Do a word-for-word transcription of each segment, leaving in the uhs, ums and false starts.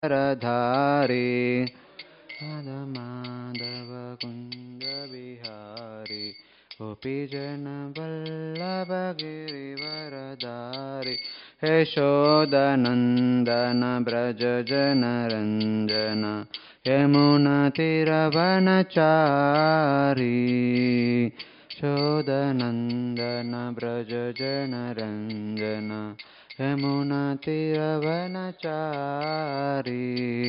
वरधारी माधव कुंज बिहारी गोपीजन वल्लभ गिरिवरधारी यशोदनंदन ब्रज जन रंजन यमुना तीरवनचारी यशोदनंदन ब्रज जन रंजन यमुना तीरवनचारी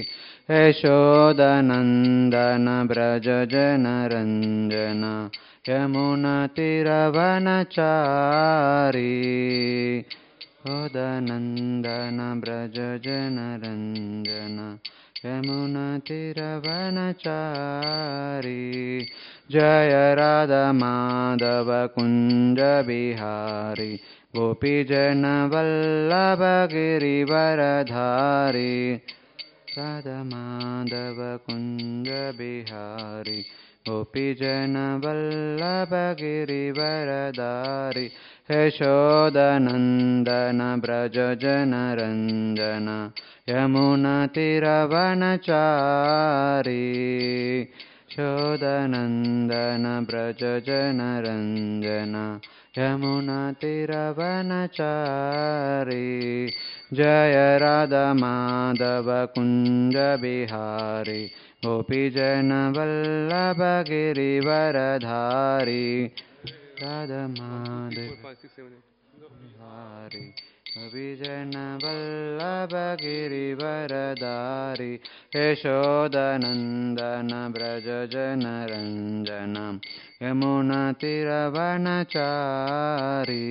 यशोदनंदन ब्रज जन रंजन यमुना तीरवनचारी यशोदनंदन ब्रज जन रंजन यमुना तीरवनचारी जय राधा माधव कुंज बिहारी गोपीजन वल्लभ गिरिवरधारी राधा माधव कुंज बिहारी गोपीजन वल्लभ गिरिवरधारी यशोदनंदन ब्रज जन रंजन यमुना तीरवनचारी यशोदनंदन ब्रज जन रंजन यमुना तीरवनचारी जय राधा माधव कुंज बिहारी गोपीजन वल्लभ गिरिवरधारी राधा माधव बिहारी गोपीजन वल्लभ गिरिवरधारी यशोदनंदन ब्रज जन रंजन यमुना तीरवनचारी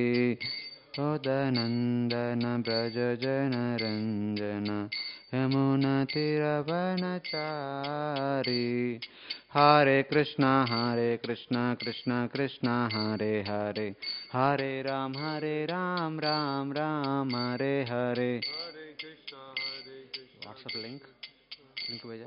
यशोदनंदन ब्रज जन रंजन यमुना तीरवनचारी Hare Krishna Hare Krishna Krishna Krishna Hare Hare Hare Ram Hare Ram Ram Ram Hare Hare WhatsApp link link भेजा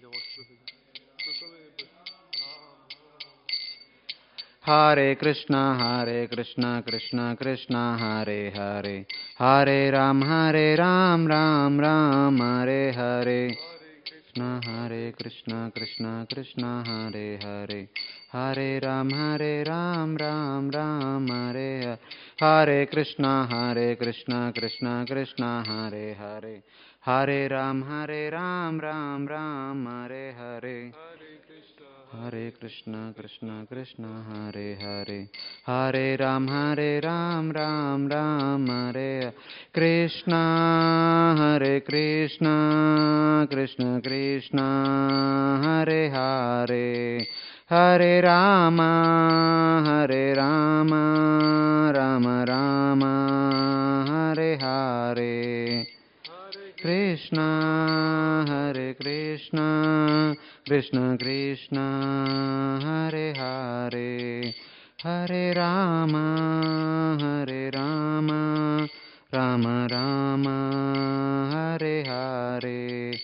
हरे कृष्णा हरे कृष्णा कृष्णा कृष्णा हरे हरे हरे राम हरे राम राम राम हरे हरे कृष्णा हरे कृष्णा कृष्णा कृष्णा हरे हरे हरे राम हरे राम राम राम हरे हरे हरे कृष्णा हरे कृष्णा कृष्णा कृष्णा हरे हरे हरे राम हरे राम राम राम हरे हरे हरे कृष्णा कृष्णा कृष्णा हरे हरे हरे राम हरे राम राम राम हरे कृष्णा हरे कृष्णा कृष्णा कृष्णा हरे हरे हरे राम हरे राम राम राम हरे हरे कृष्णा हरे कृष्णा कृष्णा कृष्णा हरे हरे हरे राम हरे राम राम राम हरे हरे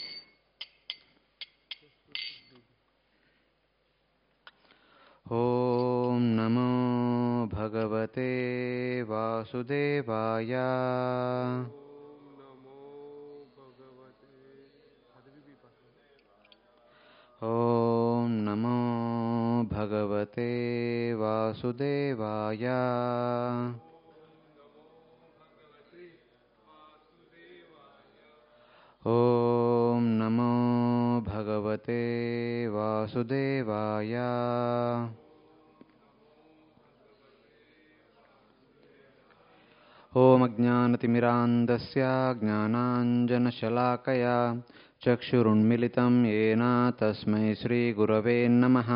ओम नमो भगवते वासुदेवाय ओम नमो भगवते वासुदेवाय ओम नमो भगवते वासुदेवाय ओम अज्ञानतिमिरान्धस्य ज्ञानाञ्जनशलाकया चक्षुरुन्मिलितं येन तस्मै श्रीगुरवे नमः।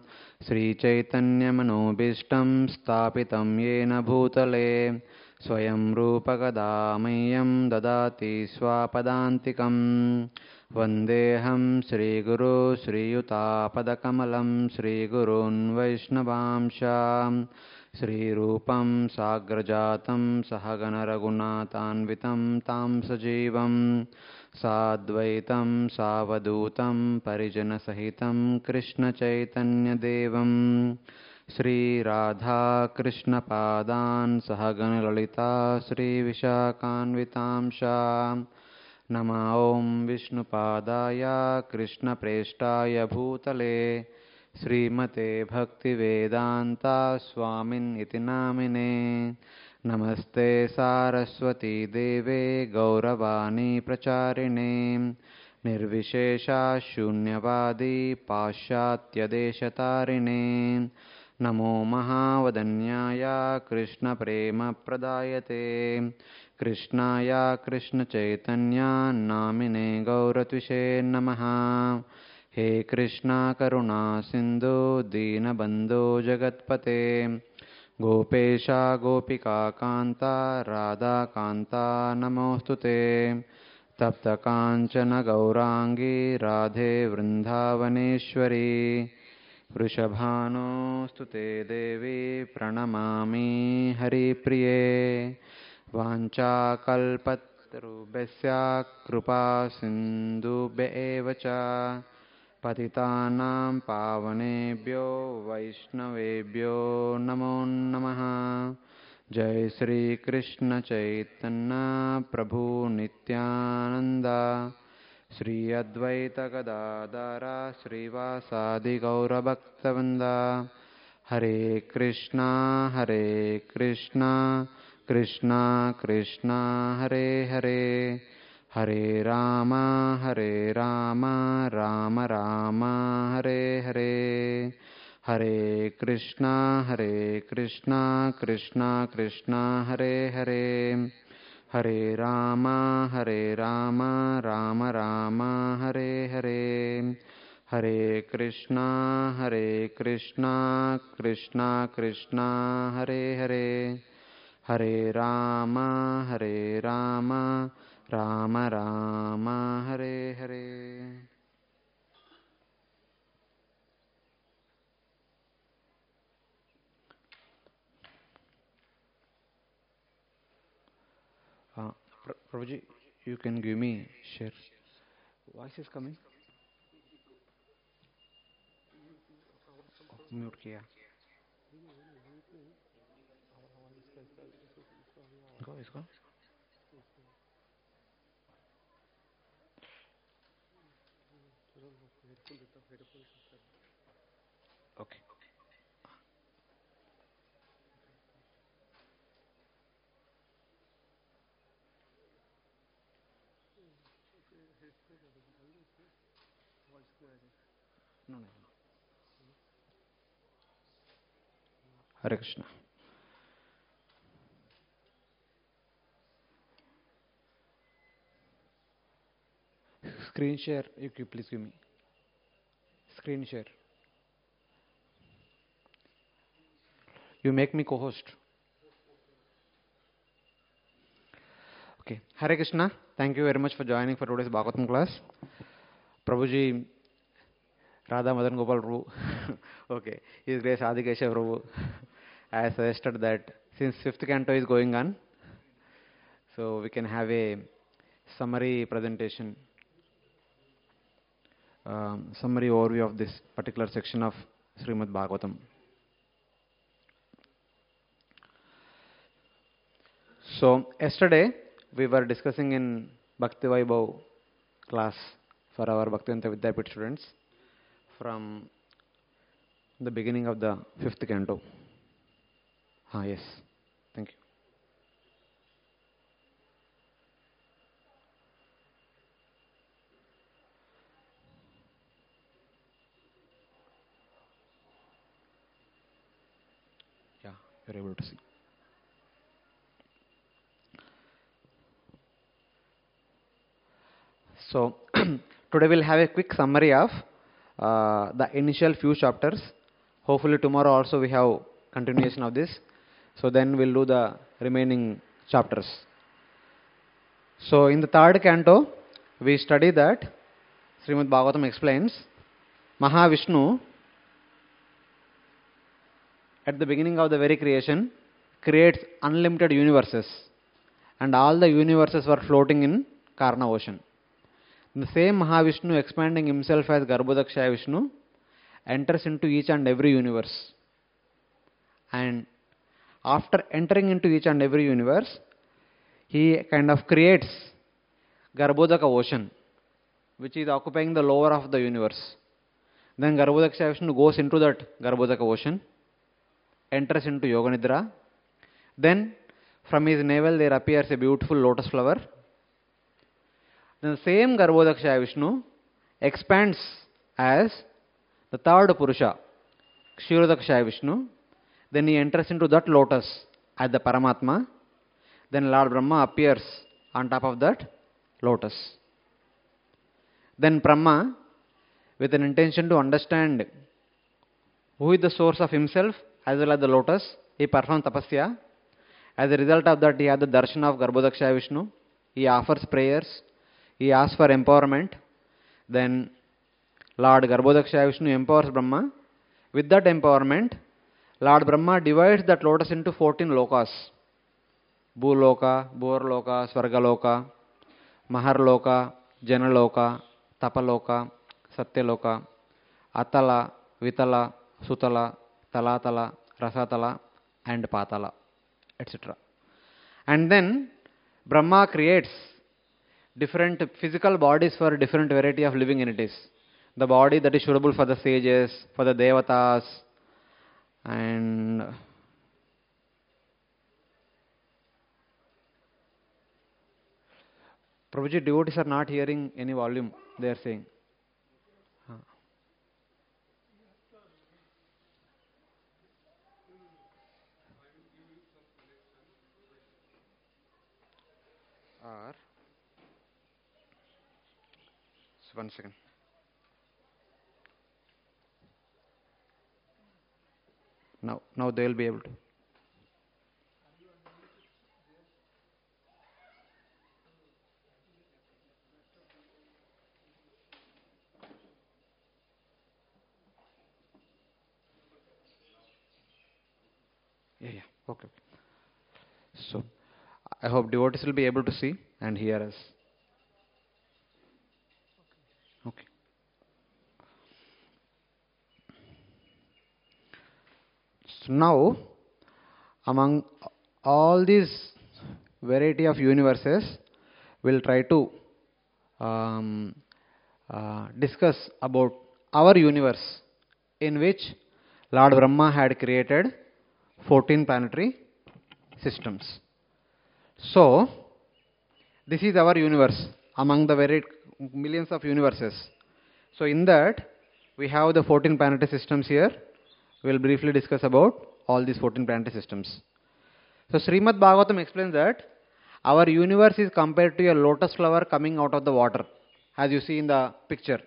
श्रीचैतन्यमनोभीष्टं स्थापितं येन भूतले स्वयं रूपकदा मह्यं ददाति स्वापदान्तिकं। वन्देऽहं श्रीगुरो श्रीयुतापदकमलं श्रीगुरून् वैष्णवांश श्रीरूपं साग्रजातं सहगणरघुनाथान्वितं तां सजीवं साद्वैतं सावधूतं परिजनसहितं कृष्णचैतन्यदेवं श्रीराधाकृष्णपादान् सहगणललिता श्रीविशाखान्वितांश Nama Om Vishnupadaya Krishna Prestaya Bhutale Srimate Bhaktivedanta Swamin iti namine Namaste Saraswati Deve Gauravani Pracharine Nirvishesha Shunyavadi Pashatya Deshatarine Namo Mahavadanyaya Krishna Prema Pradayate Krishnaya Krishna Chaitanya Namine Gauratvishe Namaha He Krishna Karuna Sindhu Dinabandhu Jagatpate Gopesha Gopika Kanta Radha Kanta Namostute Tapta Kanchana Gaurangi Radhe Vrindavaneshwari Vrishabhano Devi Pranamami Hari Priye Vancha kalpatarubhasya krupa sindhubhya eva cha patitanam pavanebhyo vaishnavebhyo namo namaha Jai Shri Krishna Chaitanya Prabhu Nityananda Shri Advaita Gadadhara Srivasadi Gaura Bhaktavinda Hare Krishna Hare Krishna Krishna Krishna Hare Hare Hare Rama Hare Rama Rama Rama Hare Hare Hare Krishna Hare Krishna Krishna Krishna Hare Hare Hare Rama Hare Rama Rama Rama Hare Hare Hare Krishna Hare Krishna Krishna Krishna Hare Hare Hare Rama Hare Rama Rama Rama Hare Hare. Uh, Prabhuji, you can give me share. Voice is coming. Oh, mute किया. Go, इसको. Okay. No, no, no. Hare Krishna. Screen share, you can please give me. Screen share. You make me co-host. Okay. Hare Krishna. Thank you very much for joining for today's Bhagavatam class. Prabhuji, Radha Madan Gopal Prabhu. Okay. His Grace Adikesha Prabhu. I suggested that since fifth canto is going on, so we can have a summary presentation, um, summary overview of this particular section of Srimad Bhagavatam. So, yesterday we were discussing in Bhakti Vaibhav class for our Bhaktivedanta Vidyapith students from the beginning of the fifth canto. Ah, yes. Thank you. Yeah, you're able to see. So, today we'll have a quick summary of uh, the initial few chapters. Hopefully tomorrow also we have continuation of this. So then we'll do the remaining chapters. So in the third canto, we study that Srimad Bhagavatam explains Mahavishnu at the beginning of the very creation creates unlimited universes, and all the universes were floating in Karna ocean. The same Mahavishnu, expanding himself as Garbhodakshaya Vishnu, enters into each and every universe. And after entering into each and every universe, he kind of creates Garbhodaka ocean, which is occupying the lower of the universe. Then Garbhodaka Vishnu goes into that Garbhodaka ocean, enters into Yoga Nidra. Then from his navel there appears a beautiful lotus flower. Then the same Garbhodaka Vishnu expands as the third Purusha, Kshirodakshaya Vishnu. Then he enters into that lotus as the Paramatma. Then Lord Brahma appears on top of that lotus. Then Brahma, with an intention to understand who is the source of himself as well as the lotus, he performs tapasya. As a result of that, he has the darshan of Garbhodaka Vishnu. He offers prayers. He asks for empowerment. Then Lord Garbhodaka Vishnu empowers Brahma. With that empowerment, Lord Brahma divides that lotus into fourteen lokas. Bhuloka, Bhurloka, Svargaloka, Maharloka, Janaloka, Tapaloka, Satyaloka, Atala, Vitala, Sutala, Talatala, Rasatala, and Patala, et cetera. And then Brahma creates different physical bodies for different variety of living entities. The body that is suitable for the sages, for the devatas, and Prabhuji, devotees are not hearing any volume, they are saying. Huh. Or, so one second. Now, now they will be able to. Yeah, yeah, okay. So, I hope devotees will be able to see and hear us. Okay. So now, among all these variety of universes, we'll try to um, uh, discuss about our universe, in which Lord Brahma had created fourteen planetary systems. So, this is our universe among the very millions of universes. So, in that, we have the fourteen planetary systems here. We will briefly discuss about all these fourteen planetary systems. So, Srimad Bhagavatam explains that our universe is compared to a lotus flower coming out of the water, as you see in the picture.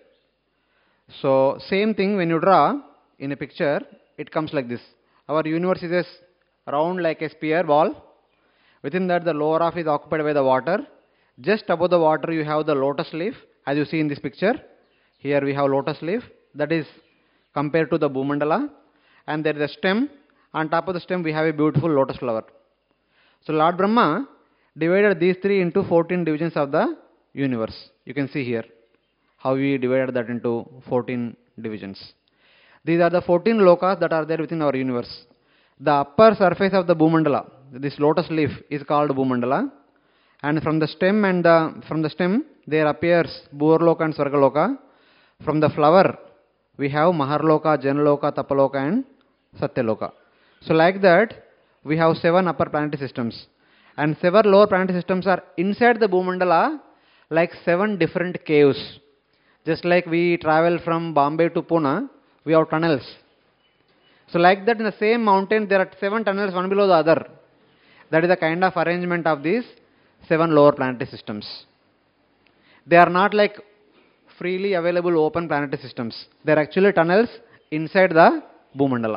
So, same thing when you draw in a picture, it comes like this. Our universe is a round like a sphere ball. Within that, the lower half is occupied by the water. Just above the water, you have the lotus leaf, as you see in this picture. Here we have lotus leaf, that is compared to the Bhumandala. And there is a stem. On top of the stem, we have a beautiful lotus flower. So, Lord Brahma divided these three into fourteen divisions of the universe. You can see here how we divided that into fourteen divisions. These are the fourteen lokas that are there within our universe. The upper surface of the Bhumandala, this lotus leaf, is called Bhumandala. And from the stem and the, from the stem, there appears Bhurloka and Svargaloka. From the flower, we have Maharloka, Janaloka, Tapaloka, and Satyaloka. So like that, we have seven upper planetary systems. And seven lower planetary systems are inside the Bhumandala, like seven different caves. Just like we travel from Bombay to Pune, we have tunnels. So like that, in the same mountain, there are seven tunnels, one below the other. That is the kind of arrangement of these seven lower planetary systems. They are not like freely available open planetary systems. They are actually tunnels inside the Bhumandala.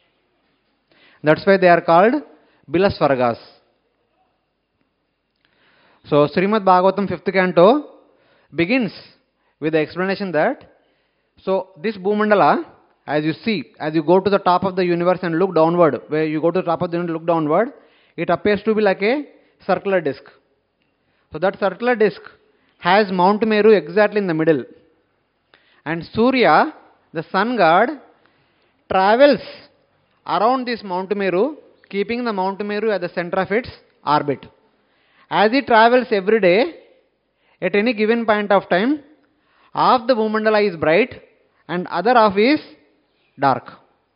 That's why they are called Bilasvargas. So, Srimad Bhagavatam fifth canto begins with the explanation that, so this Bhumandala, as you see, as you go to the top of the universe and look downward, where you go to the top of the universe and look downward, it appears to be like a circular disc. So that circular disc has Mount Meru exactly in the middle. And Surya, the sun god, travels around this Mount Meru, keeping the Mount Meru at the center of its orbit. As it travels every day, at any given point of time, half the Bhumandala is bright and other half is dark.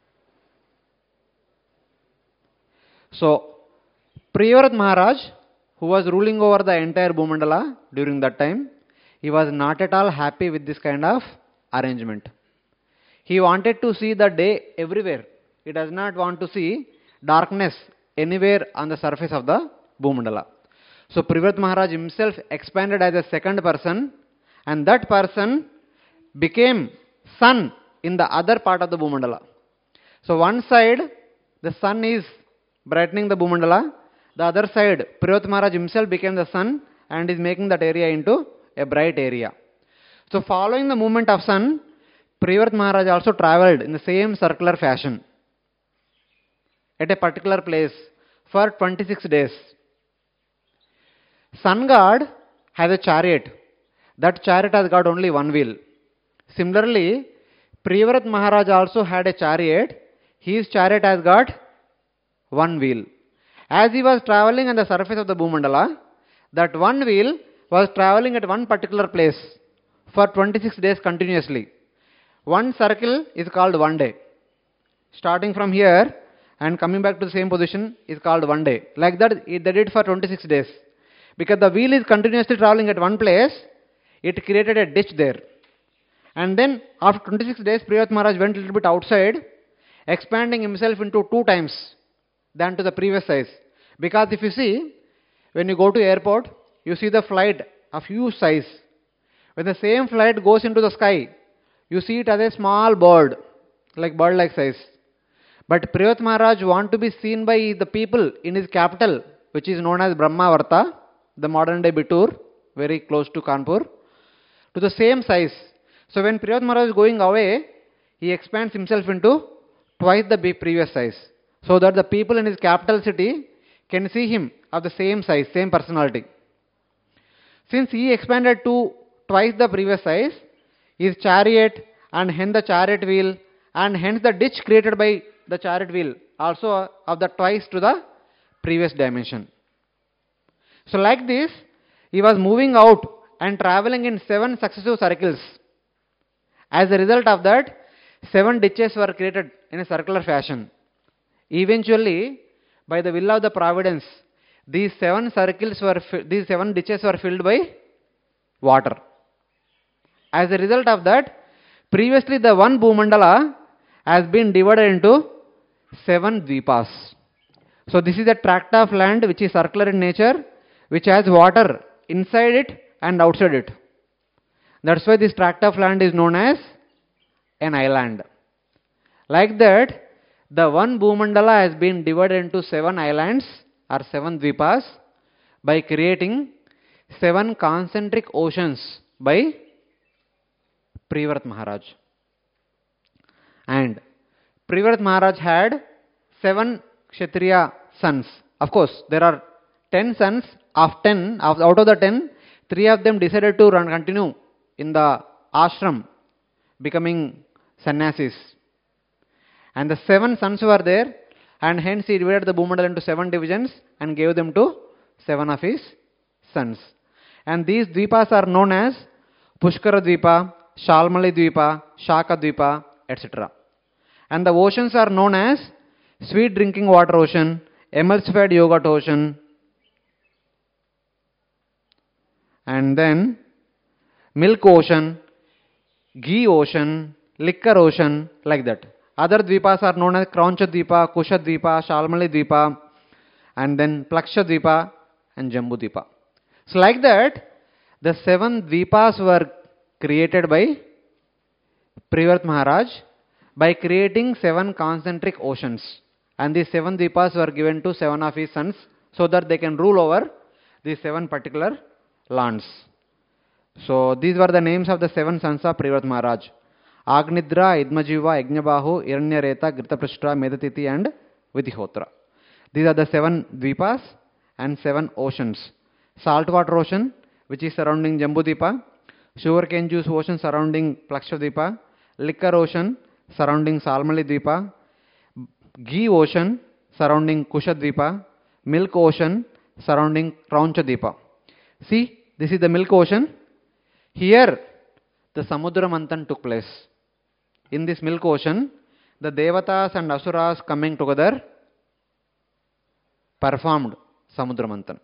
So, Priyavrat Maharaj, who was ruling over the entire Bhumandala during that time, he was not at all happy with this kind of arrangement. He wanted to see the day everywhere. He does not want to see darkness anywhere on the surface of the Bhumandala. So Priyavrat Maharaj himself expanded as a second person, and that person became sun in the other part of the Bhumandala. So one side, the sun is brightening the Bhumandala. The other side, Priyavrat Maharaj himself became the sun and is making that area into a bright area. So following the movement of sun, Priyavrat Maharaj also travelled in the same circular fashion at a particular place for twenty-six days. Sun god has a chariot. That chariot has got only one wheel. Similarly, Priyavrat Maharaj also had a chariot. His chariot has got one wheel. As he was travelling on the surface of the Bhumandala, that one wheel was travelling at one particular place for twenty-six days continuously. One circle is called one day. Starting from here and coming back to the same position is called one day. Like that, they did it for twenty-six days. Because the wheel is continuously travelling at one place, it created a ditch there. And then after twenty-six days, Priyavrat Maharaj went a little bit outside, expanding himself into two times than to the previous size. Because if you see, when you go to airport, you see the flight of huge size. When the same flight goes into the sky, you see it as a small bird, like bird-like size. But Priyavrat Maharaj want to be seen by the people in his capital, which is known as Brahmavarta, the modern day Bittur, very close to Kanpur, to the same size. So when Priyavrat Maharaj is going away, he expands himself into twice the previous size, so that the people in his capital city can see him of the same size, same personality. Since he expanded to twice the previous size, his chariot and hence the chariot wheel and hence the ditch created by the chariot wheel also of the twice to the previous dimension. So like this, he was moving out and travelling in seven successive circles. As a result of that, seven ditches were created in a circular fashion. Eventually, by the will of the providence, these seven circles were, these seven ditches were filled by water. As a result of that, previously the one Bhumandala has been divided into seven dvipas. So this is a tract of land which is circular in nature, which has water inside it and outside it. That's why this tract of land is known as an island. Like that, the one Bhumandala has been divided into seven islands or seven dvipas by creating seven concentric oceans by Priyavrat Maharaj. And Priyavrat Maharaj had seven Kshatriya sons. Of course, there are ten sons. Of ten, out of the ten, three of them decided to run, continue in the ashram, becoming sannyasis. And the seven sons were there, and hence he divided the Bhumandala into seven divisions and gave them to seven of his sons. And these dvipas are known as Pushkara Dvipa, Shalmali Dvipa, Shaka Dvipa, et cetera. And the oceans are known as Sweet Drinking Water Ocean, Emulsified Yogurt Ocean, and then Milk Ocean, Ghee Ocean, Liquor Ocean, like that. Other dvipas are known as Krauncha Dvipa, Kusha Dvipa, Shalmali Dvipa, and then Plaksha Dvipa and Jambu Dvipa. So like that, the seven dvipas were created by Priyavrat Maharaj by creating seven concentric oceans. And these seven dvipas were given to seven of his sons so that they can rule over these seven particular lands. So these were the names of the seven sons of Priyavrat Maharaj. Agnidra, Idmajiva, Yajnabahu, Hiranyareta, Gritaprushta, Medatiti and Vidhihotra. These are the seven dvipas and seven oceans. Saltwater ocean, which is surrounding Jambudvipa. Sugarcane juice ocean surrounding Plakshadvipa. Liquor ocean surrounding Salmali Dvipa. Ghee ocean surrounding Kushadvipa. Milk ocean surrounding Krauncha Dvipa. See, this is the milk ocean. Here, the Samudra Manthan took place. In this milk ocean, the Devatas and Asuras coming together performed Samudra Manthan.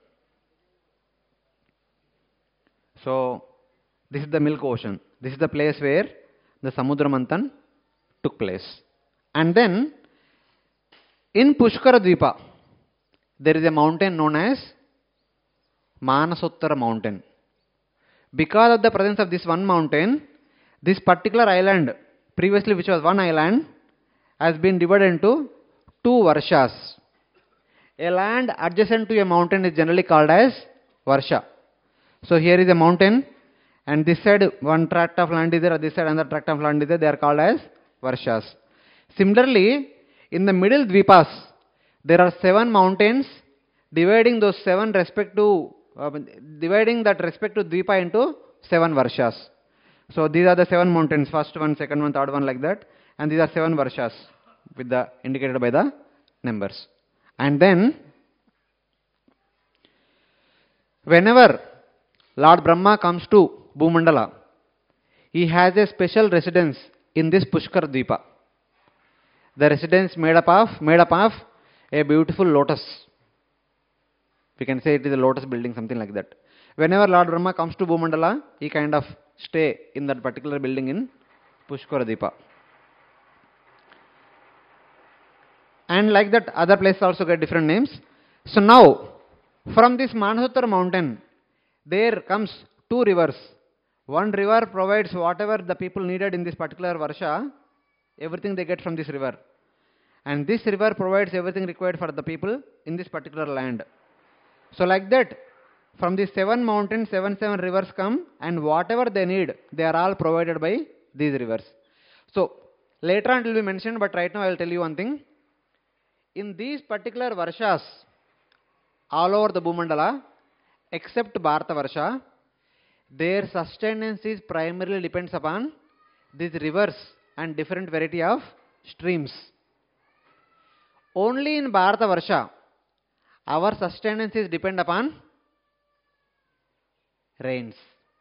So, this is the milk ocean. This is the place where the Samudra Manthan took place. And then, in Pushkara Dvipa, there is a mountain known as Manasottara mountain. Because of the presence of this one mountain, this particular island, previously which was one island, has been divided into two Varshas. A land adjacent to a mountain is generally called as Varsha. So here is a mountain, and this side one tract of land is there, this side another tract of land is there, they are called as Varshas. Similarly, in the middle Dvipas, there are seven mountains dividing those seven respective, uh, dividing that respective Dvipa into seven Varshas. So these are the seven mountains, first one, second one, third one, like that, and these are seven Varshas with the indicated by the numbers. And then, whenever Lord Brahma comes to Bhumandala, he has a special residence in this Pushkar Dvipa. The residence made up of made up of a beautiful lotus. We can say it is a lotus building, something like that. Whenever Lord Brahma comes to Bhumandala, he kind of stay in that particular building in Pushkar Dvipa. And like that, other places also get different names. So now, from this Manasottara mountain, there comes two rivers. One river provides whatever the people needed in this particular Varsha, everything they get from this river. And this river provides everything required for the people in this particular land. So like that, from these seven mountains, seven, seven rivers come, and whatever they need, they are all provided by these rivers. So later on it will be mentioned, but right now I will tell you one thing. In these particular Varshas, all over the Bhumandala, except Bharata Varsha, their sustenance is primarily depends upon these rivers and different variety of streams. Only in Bharata Varsha, our sustenance is depend upon rains.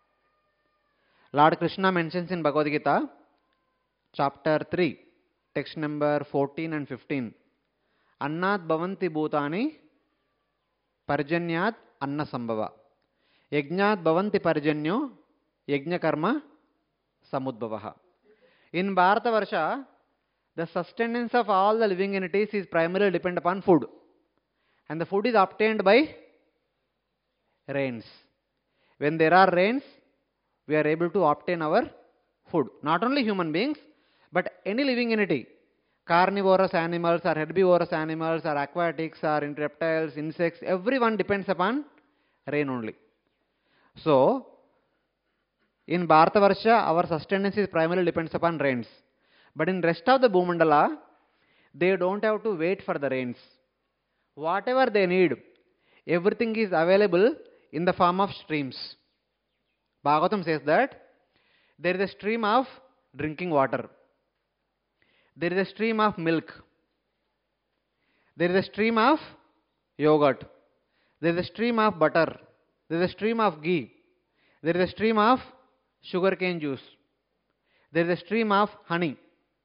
Lord Krishna mentions in Bhagavad Gita, chapter three, text number fourteen and fifteen. Annat bhavanti bhutani parjanyat anna sambhava. Yajnat bhavanti parjanyo yajna karma samudbhavaha. In Bharata Varsha, the sustenance of all the living entities is primarily depend upon food. And the food is obtained by rains. When there are rains, we are able to obtain our food. Not only human beings, but any living entity. Carnivorous animals or herbivorous animals or aquatics or reptiles, insects, everyone depends upon rain only. So, in Bharata Varsha, our sustenance is primarily depends upon rains. But in rest of the Bhumandala, they don't have to wait for the rains. Whatever they need, everything is available in the form of streams. Bhagavatam says that there is a stream of drinking water. There is a stream of milk. There is a stream of yogurt. There is a stream of butter. There is a stream of ghee. There is a stream of sugarcane juice. There is a stream of honey.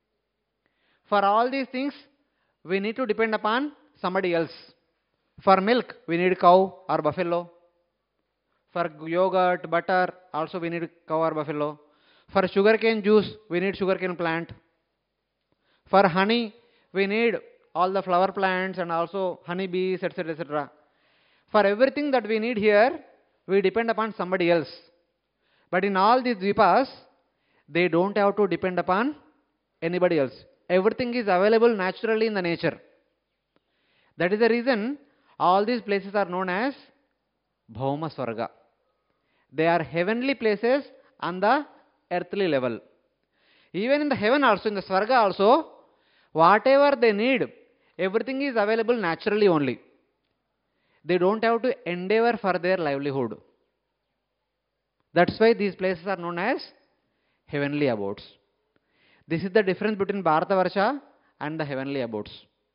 For all these things, we need to depend upon somebody else. For milk, we need cow or buffalo. For yogurt, butter, also we need cow or buffalo. For sugarcane juice, we need sugarcane plant. For honey, we need all the flower plants and also honey bees, et cetera, et cetera. For everything that we need here, we depend upon somebody else. But in all these dvipas, they don't have to depend upon anybody else. Everything is available naturally in the nature. That is the reason all these places are known as Bhauma Swarga. They are heavenly places on the earthly level. Even in the heaven also, in the Swarga also, whatever they need, everything is available naturally only. They don't have to endeavor for their livelihood. That's why these places are known as heavenly abodes. This is the difference between Bharata Varsha and the heavenly abodes.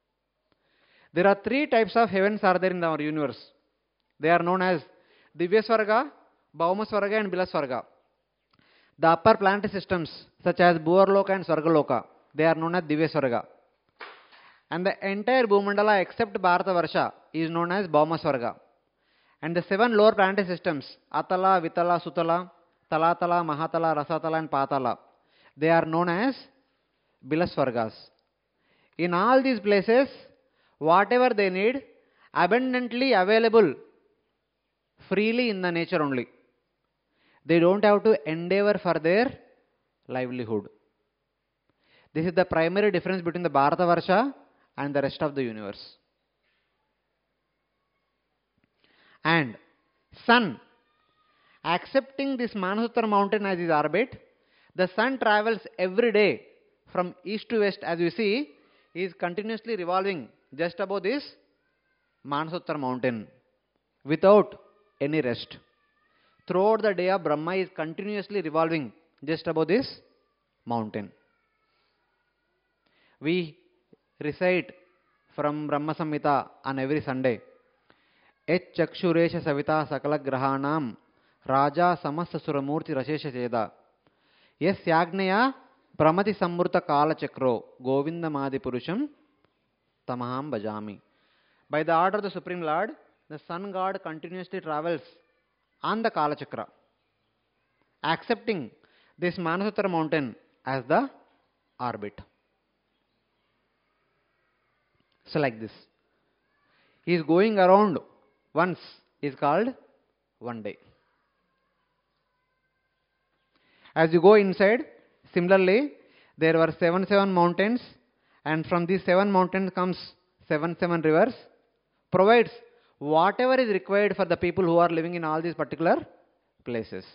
There are three types of heavens are there in our universe. They are known as Divya Swarga, Bhauma Swarga and Bila Swarga. The upper planetary systems such as Bhuvarloka and Swargaloka, they are known as Divya Swarga. And the entire Bhumandala except Bharatavarsha is known as Bhauma Swarga. And the seven lower planetary systems, Atala, Vitala, Sutala, Talatala, Mahatala, Rasatala and Patala, they are known as Bilaswargas. In all these places, whatever they need, abundantly available freely in the nature only. They don't have to endeavor for their livelihood. This is the primary difference between the Bharatavarsha and the rest of the universe. And Sun, accepting this Manasutra mountain as his orbit, the Sun travels every day from east to west. As you see, he is continuously revolving just above this Manasutra mountain without any rest. Throughout the day of Brahma is continuously revolving just above this mountain. We recite from Brahma Samhita on every Sunday. Et chakshuresha savita sakala grahanam raja samasta suramurti rashesha cheda yes yagneya pramati samurta kala chakro govinda madi purusham tamaham bhajami. By the order of the Supreme Lord, the Sun God continuously travels on the Kala Chakra, accepting this Manasutra mountain as the orbit. So like this. He is going around once is called one day. As you go inside, similarly, there were seven seven mountains, and from these seven mountains comes seven seven rivers, provides whatever is required for the people who are living in all these particular places.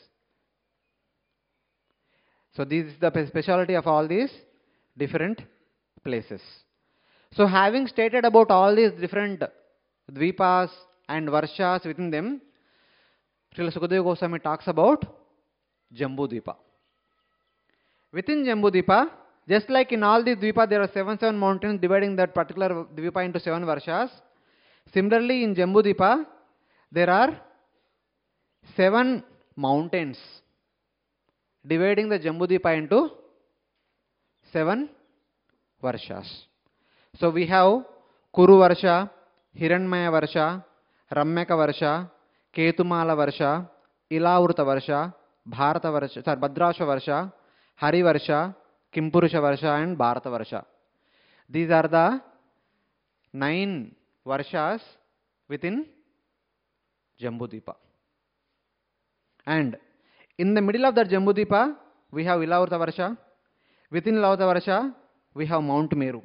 So this is the speciality of all these different places. So having stated about all these different dvipas and varshas within them, Srila Sukadeva Goswami talks about Jambudvipa. Within Jambudvipa, just like in all these dvipa there are seven seven mountains dividing that particular dvipa into seven varshas. Similarly, in Jambudvipa, there are seven mountains dividing the Jambudvipa into seven varshas. So we have Kuru Varsha, Hiranmaya Varsha, Ramyaka Varsha, Ketumala Varsha, Ilavruta Varsha, Bharata Varsha, sorry, Bhadrasha Varsha, Hari Varsha, Kimpurusha Varsha and Bharata Varsha. These are the nine varshas within Jambudvipa. And in the middle of that Jambudvipa, we have Ilavruta Varsha. Within Ilavruta Varsha, we have Mount Meru.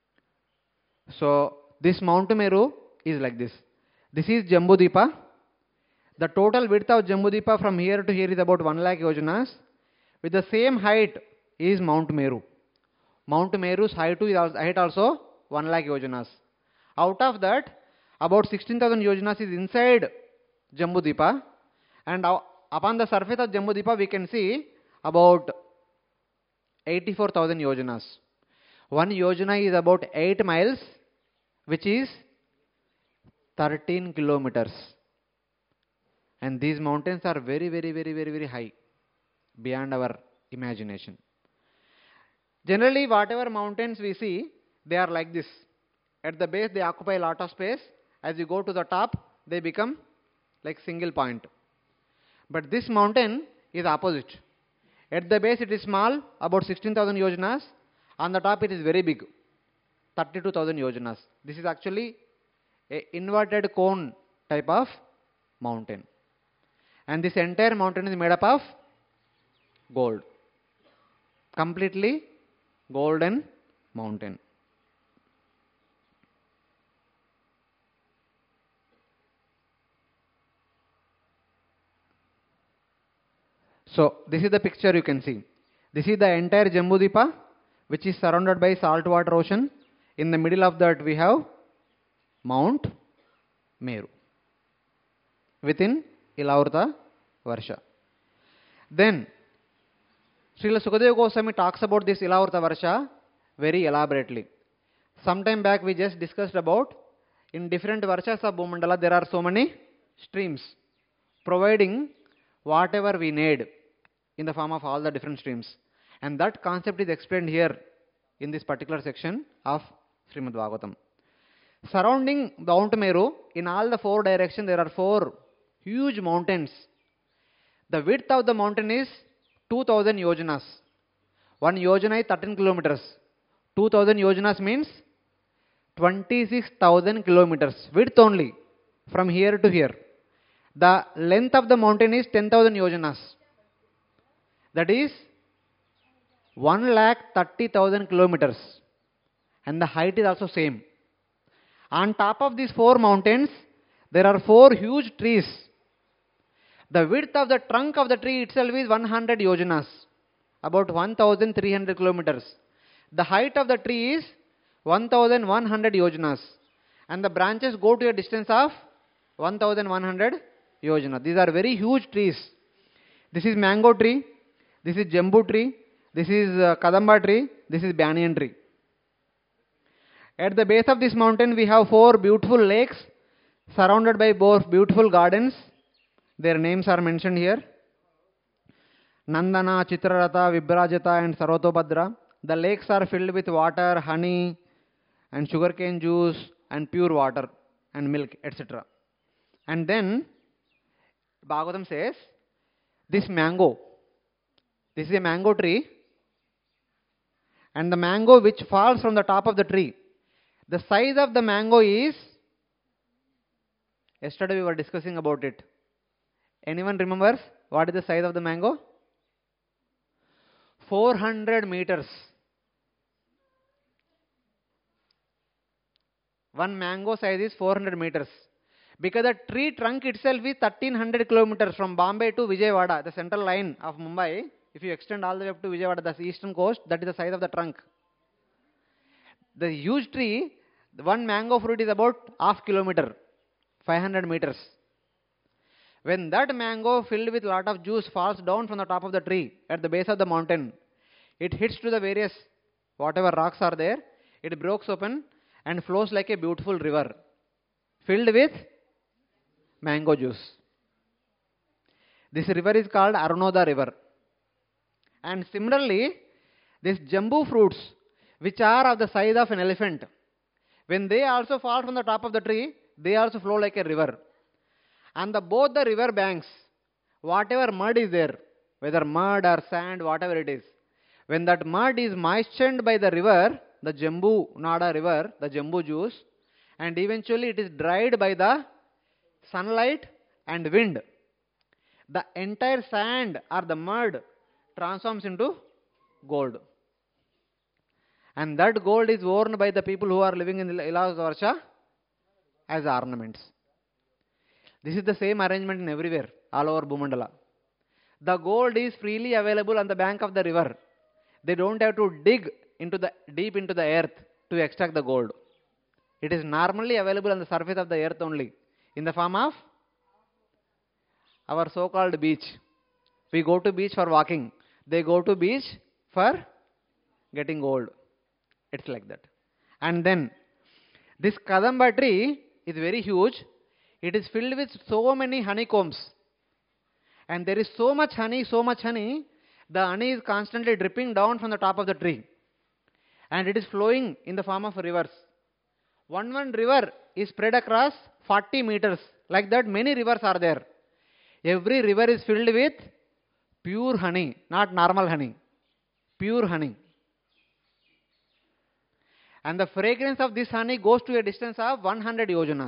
So this Mount Meru is like this. This is Jambudvipa. The total width of Jambudvipa from here to here is about one lakh yojanas. With the same height is Mount Meru. Mount Meru's height is height also one lakh yojanas. Out of that, about sixteen thousand yojanas is inside Jambudvipa, and upon the surface of Jambudvipa we can see about eighty-four thousand yojanas. One yojana is about eight miles, which is thirteen kilometers. And these mountains are very, very, very, very, very high, beyond our imagination. Generally, whatever mountains we see, they are like this. At the base, they occupy a lot of space. As you go to the top, they become like single point. But this mountain is opposite. At the base, it is small, about sixteen thousand yojanas. On the top, it is very big, thirty-two thousand yojanas. This is actually an inverted cone type of mountain. And this entire mountain is made up of gold. Completely golden mountain. So this is the picture you can see. This is the entire Jambudvipa, which is surrounded by saltwater ocean. In the middle of that we have Mount Meru within Ilavruta Varsha. Then Srila Sukadeva Goswami talks about this Ilavruta Varsha very elaborately. Sometime back we just discussed about in different Varshas of Bhumandala there are so many streams providing whatever we need in the form of all the different streams. And that concept is explained here in this particular section of Srimad Bhagavatam. Surrounding Mount Meru, in all the four directions, there are four huge mountains. The width of the mountain is two thousand yojanas. One yojana is thirteen kilometers. two thousand yojanas means twenty-six thousand kilometers. Width only, from here to here. The length of the mountain is ten thousand yojanas. That is one lakh thirty thousand kilometers. And the height is also same. On top of these four mountains, there are four huge trees. The width of the trunk of the tree itself is one hundred yojanas, about one thousand three hundred kilometers. The height of the tree is one thousand one hundred yojanas, and the branches go to a distance of one thousand one hundred yojanas. These are very huge trees. This is mango tree, this is jambu tree, this is uh, kadamba tree, this is banyan tree. At the base of this mountain, we have four beautiful lakes surrounded by both beautiful gardens. Their names are mentioned here: Nandana, Chitraratha, Vibrajata, and Sarotobhadra. The lakes are filled with water, honey, and sugarcane juice, and pure water, and milk, et cetera. And then, Bhagavatam says, this mango, this is a mango tree, and the mango which falls from the top of the tree, the size of the mango is, yesterday we were discussing about it. Anyone remembers what is the size of the mango? four hundred meters. One mango size is four hundred meters. Because the tree trunk itself is thirteen hundred kilometers from Bombay to Vijayawada, the central line of Mumbai. If you extend all the way up to Vijayawada, the eastern coast, that is the size of the trunk. The huge tree, one mango fruit is about half kilometer, five hundred meters. When that mango filled with lot of juice falls down from the top of the tree at the base of the mountain, it hits to the various, whatever rocks are there, it breaks open and flows like a beautiful river filled with mango juice. This river is called Arunoda river. And similarly, these jambu fruits, which are of the size of an elephant, when they also fall from the top of the tree, they also flow like a river. And the, both the river banks, whatever mud is there, whether mud or sand, whatever it is, when that mud is moistened by the river, the Jambu Nada river, the Jambu juice, and eventually it is dried by the sunlight and wind, the entire sand or the mud transforms into gold. And that gold is worn by the people who are living in Ilaz Varsha as ornaments. This is the same arrangement in everywhere, all over Bhumandala. The gold is freely available on the bank of the river. They don't have to dig into the deep into the earth to extract the gold. It is normally available on the surface of the earth only, in the form of our so-called beach. We go to beach for walking. They go to beach for getting gold. It's like that. And then, this Kadamba tree is very huge. It is filled with so many honeycombs. And there is so much honey, so much honey, the honey is constantly dripping down from the top of the tree. And it is flowing in the form of rivers. One one river is spread across forty meters. Like that, many rivers are there. Every river is filled with pure honey, not normal honey. Pure honey. And the fragrance of this honey goes to a distance of one hundred yojanas.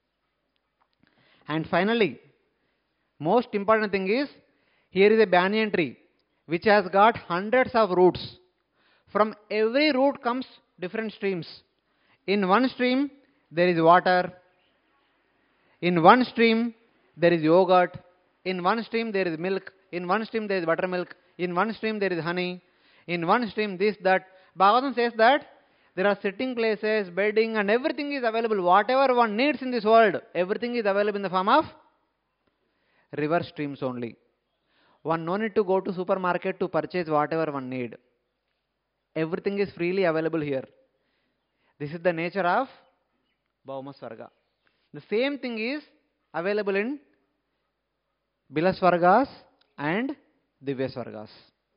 And finally, most important thing is, here is a banyan tree which has got hundreds of roots. From every root comes different streams. In one stream, there is water. In one stream, there is yogurt. In one stream, there is milk. In one stream, there is buttermilk. In one stream, there is honey. In one stream, this, that. Bhagavatam says that there are sitting places, bedding, and everything is available. Whatever one needs in this world, everything is available in the form of river streams only. One no need to go to supermarket to purchase whatever one need. Everything is freely available here. This is the nature of Bhauma Swarga. The same thing is available in Bilaswargas and Divya Swargas.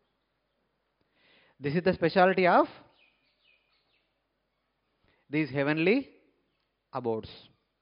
This is the specialty of these heavenly abodes.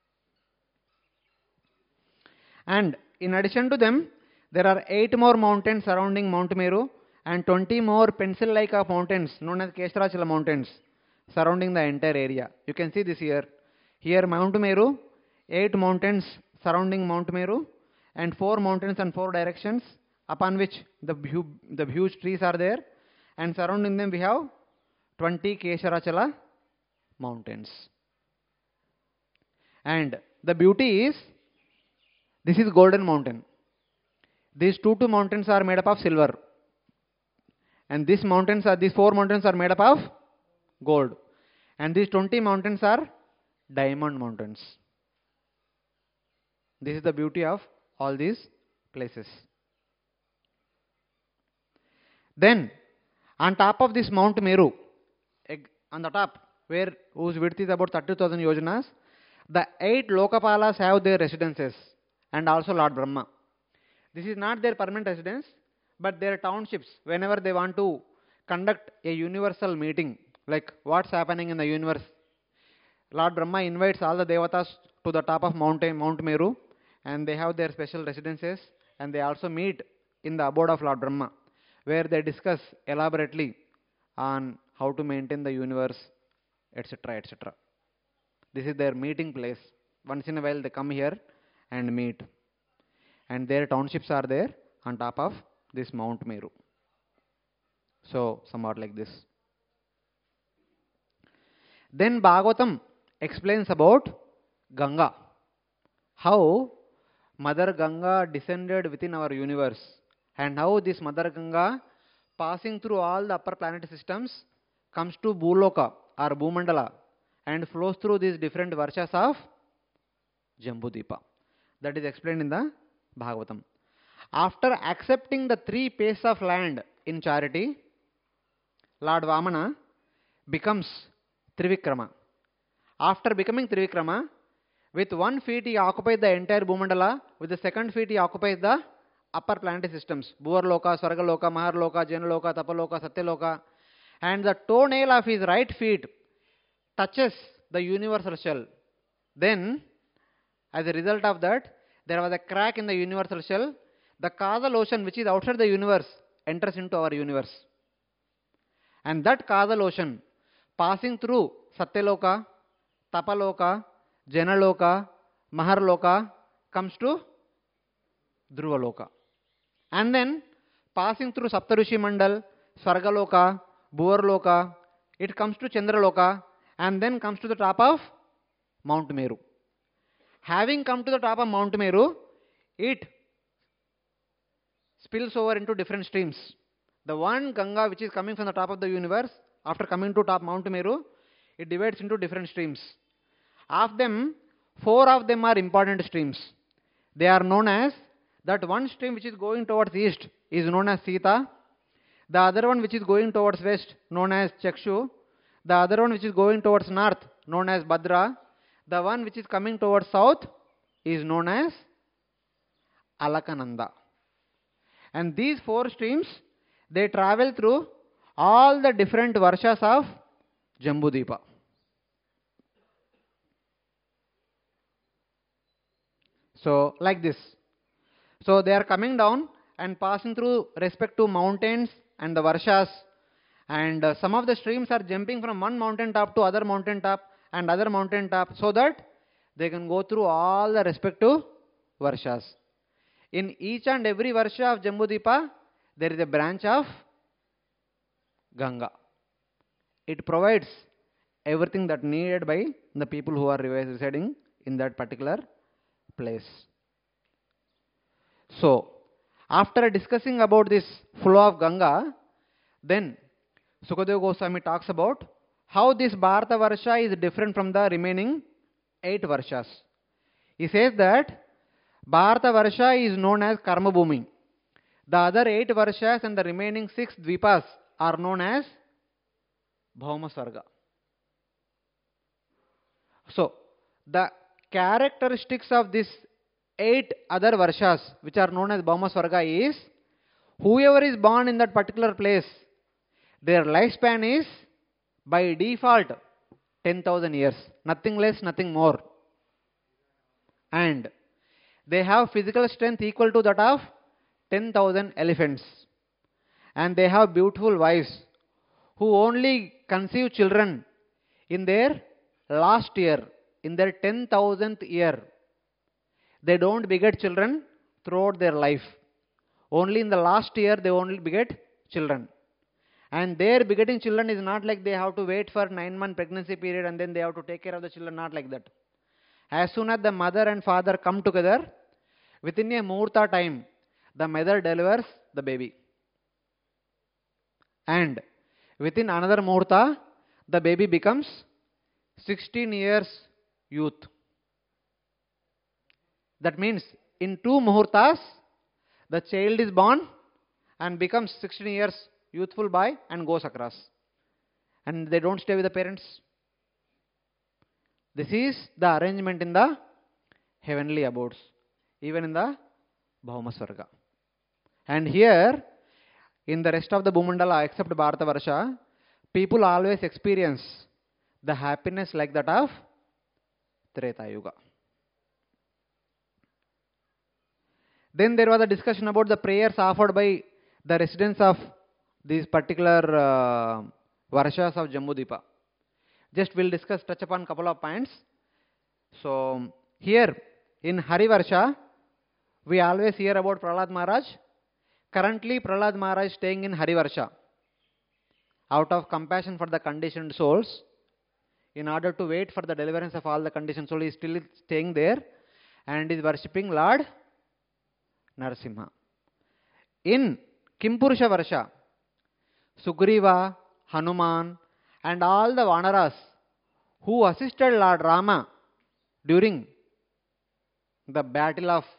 And in addition to them, there are eight more mountains surrounding Mount Meru and twenty more pencil-like of mountains known as Kesharachala mountains surrounding the entire area. You can see this here. Here Mount Meru, eight mountains surrounding Mount Meru and four mountains in four directions upon which the, the huge trees are there, and surrounding them we have twenty Kesharachala mountains. And the beauty is, this is golden mountain. These two two mountains are made up of silver, and these mountains are these four mountains are made up of gold, and these twenty mountains are diamond mountains. This is the beauty of all these places. Then on top of this Mount Meru, on the top, where whose width is about thirty thousand yojanas, the eight Lokapalas have their residences, and also Lord Brahma. This is not their permanent residence, but their townships. Whenever they want to conduct a universal meeting, like what's happening in the universe, Lord Brahma invites all the devatas to the top of mountain, Mount Meru, and they have their special residences, and they also meet in the abode of Lord Brahma, where they discuss elaborately on how to maintain the universe, et cetera, et cetera. This is their meeting place. Once in a while they come here and meet. And their townships are there on top of this Mount Meru. So, somewhat like this. Then Bhagavatam explains about Ganga. How Mother Ganga descended within our universe, and how this Mother Ganga, passing through all the upper planetary systems, comes to Bhuloka or Bhumandala and flows through these different varshas of Jambudvipa. That is explained in the Bhagavatam. After accepting the three pays of land in charity, Lord Vamana becomes Trivikrama. After becoming Trivikrama, with one feet he occupies the entire Bhumandala, with the second feet he occupies the upper planetary systems, Bhuvarloka, Swargaloka, Maharloka, Janaloka, Tapaloka, Satyaloka, and the toenail of his right feet touches the universal shell. Then, as a result of that, there was a crack in the universal shell. The causal ocean, which is outside the universe, enters into our universe. And that causal ocean, passing through Satyaloka, Tapaloka, Janaloka, Maharloka, comes to Dhruvaloka. And then, passing through Saptarushi Mandal, Swargaloka, Bhuvarloka, it comes to Chandraloka, and then comes to the top of Mount Meru. Having come to the top of Mount Meru, it spills over into different streams. The one Ganga which is coming from the top of the universe, after coming to top Mount Meru, it divides into different streams. Of them, four of them are important streams. They are known as, that one stream which is going towards east is known as Sita. The other one which is going towards west, known as Chakshu. The other one which is going towards north, known as Bhadra. The one which is coming towards south is known as Alakananda. And these four streams, they travel through all the different varshas of Jambudvipa. So, like this. So, they are coming down and passing through respective mountains and the varshas. And uh, some of the streams are jumping from one mountain top to other mountain top and other mountain top, so that they can go through all the respective varshas. In each and every varsha of Jambudvipa, there is a branch of Ganga. It provides everything that needed by the people who are residing in that particular place. So, after discussing about this flow of Ganga, then Sukadeva Goswami talks about how this Bharata Varsha is different from the remaining eight Varshas. He says that Bharata Varsha is known as Karma Bhumi. The other eight Varshas and the remaining six Dvipas are known as Bhauma Swarga. So, the characteristics of these eight other Varshas, which are known as Bhauma Swarga, is Whoever is born in that particular place, their lifespan is by default ten thousand years. Nothing less, nothing more. And they have physical strength equal to that of ten thousand elephants. And they have beautiful wives who only conceive children in their last year, in their ten thousandth year. They don't beget children throughout their life. Only in the last year they only beget children. And their begetting children is not like they have to wait for nine month pregnancy period and then they have to take care of the children, not like that. As soon as the mother and father come together, within a muhurta time, the mother delivers the baby. And within another muhurta, the baby becomes sixteen years youth. That means in two muhurtas, the child is born and becomes sixteen years youthful boy and goes across. And they don't stay with the parents. This is the arrangement in the heavenly abodes, even in the Bhaumasvarga. And here, in the rest of the Bhumandala except Bharatavarsha, people always experience the happiness like that of Treta Yuga. Then there was a discussion about the prayers offered by the residents of these particular uh, Varshas of Jambudvipa. Just we'll discuss, touch upon couple of points. So here in Hari Varsha, we always hear about Prahlad Maharaj. Currently Prahlad Maharaj is staying in Hari Varsha. Out of compassion for the conditioned souls, in order to wait for the deliverance of all the conditioned souls, he is still staying there and is worshipping Lord Narasimha. In Kimpurusha Varsha, Sugriva, Hanuman and all the Vanaras who assisted Lord Rama during the battle of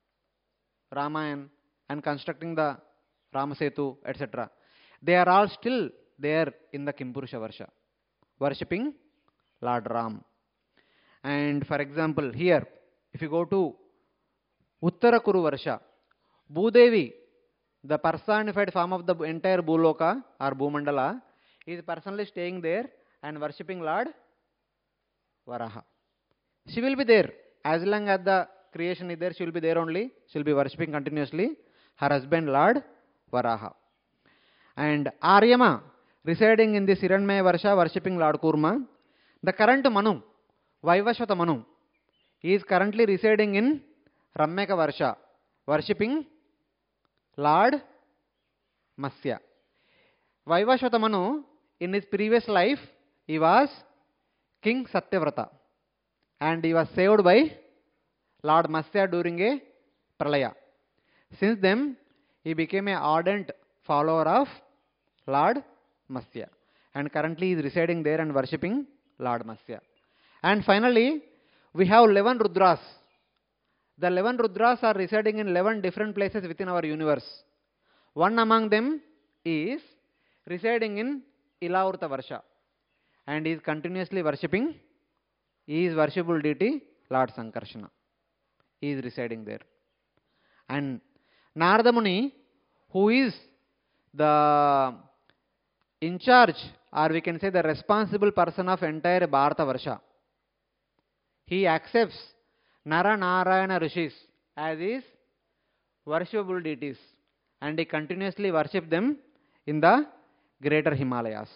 Ramayan and constructing the Ramasetu, et cetera. They are all still there in the Kimpurusha Varsha, worshipping Lord Ram. And for example, here, if you go to Uttara Kuru Varsha, Bhudevi, the personified form of the entire Bhuloka or Bhumandala, is personally staying there and worshipping Lord Varaha. She will be there. As long as the creation is there, she will be there only. She will be worshipping continuously her husband Lord Varaha. And Aryama, residing in the Hiranmaya Varsha, worshipping Lord Kurma. The current Manu, Vaivashvata Manu, he is currently residing in Ramyaka Varsha, worshipping Lord Matsya. Vaivashvata Manu, in his previous life, he was King Satyavrata. And he was saved by Lord Matsya during a Pralaya. Since then, he became an ardent follower of Lord Matsya. And currently he is residing there and worshipping Lord Matsya. And finally, we have eleven Rudras. The eleven Rudras are residing in eleven different places within our universe. One among them is residing in Ilavrta Varsha. And he is continuously worshipping his worshipable deity, Lord Sankarshana. He is residing there. And Narada Muni, who is the in charge, or we can say the responsible person of entire Bharata Varsha, he accepts Nara Narayana Rishis as his worshipable deities, and he continuously worships them in the greater Himalayas.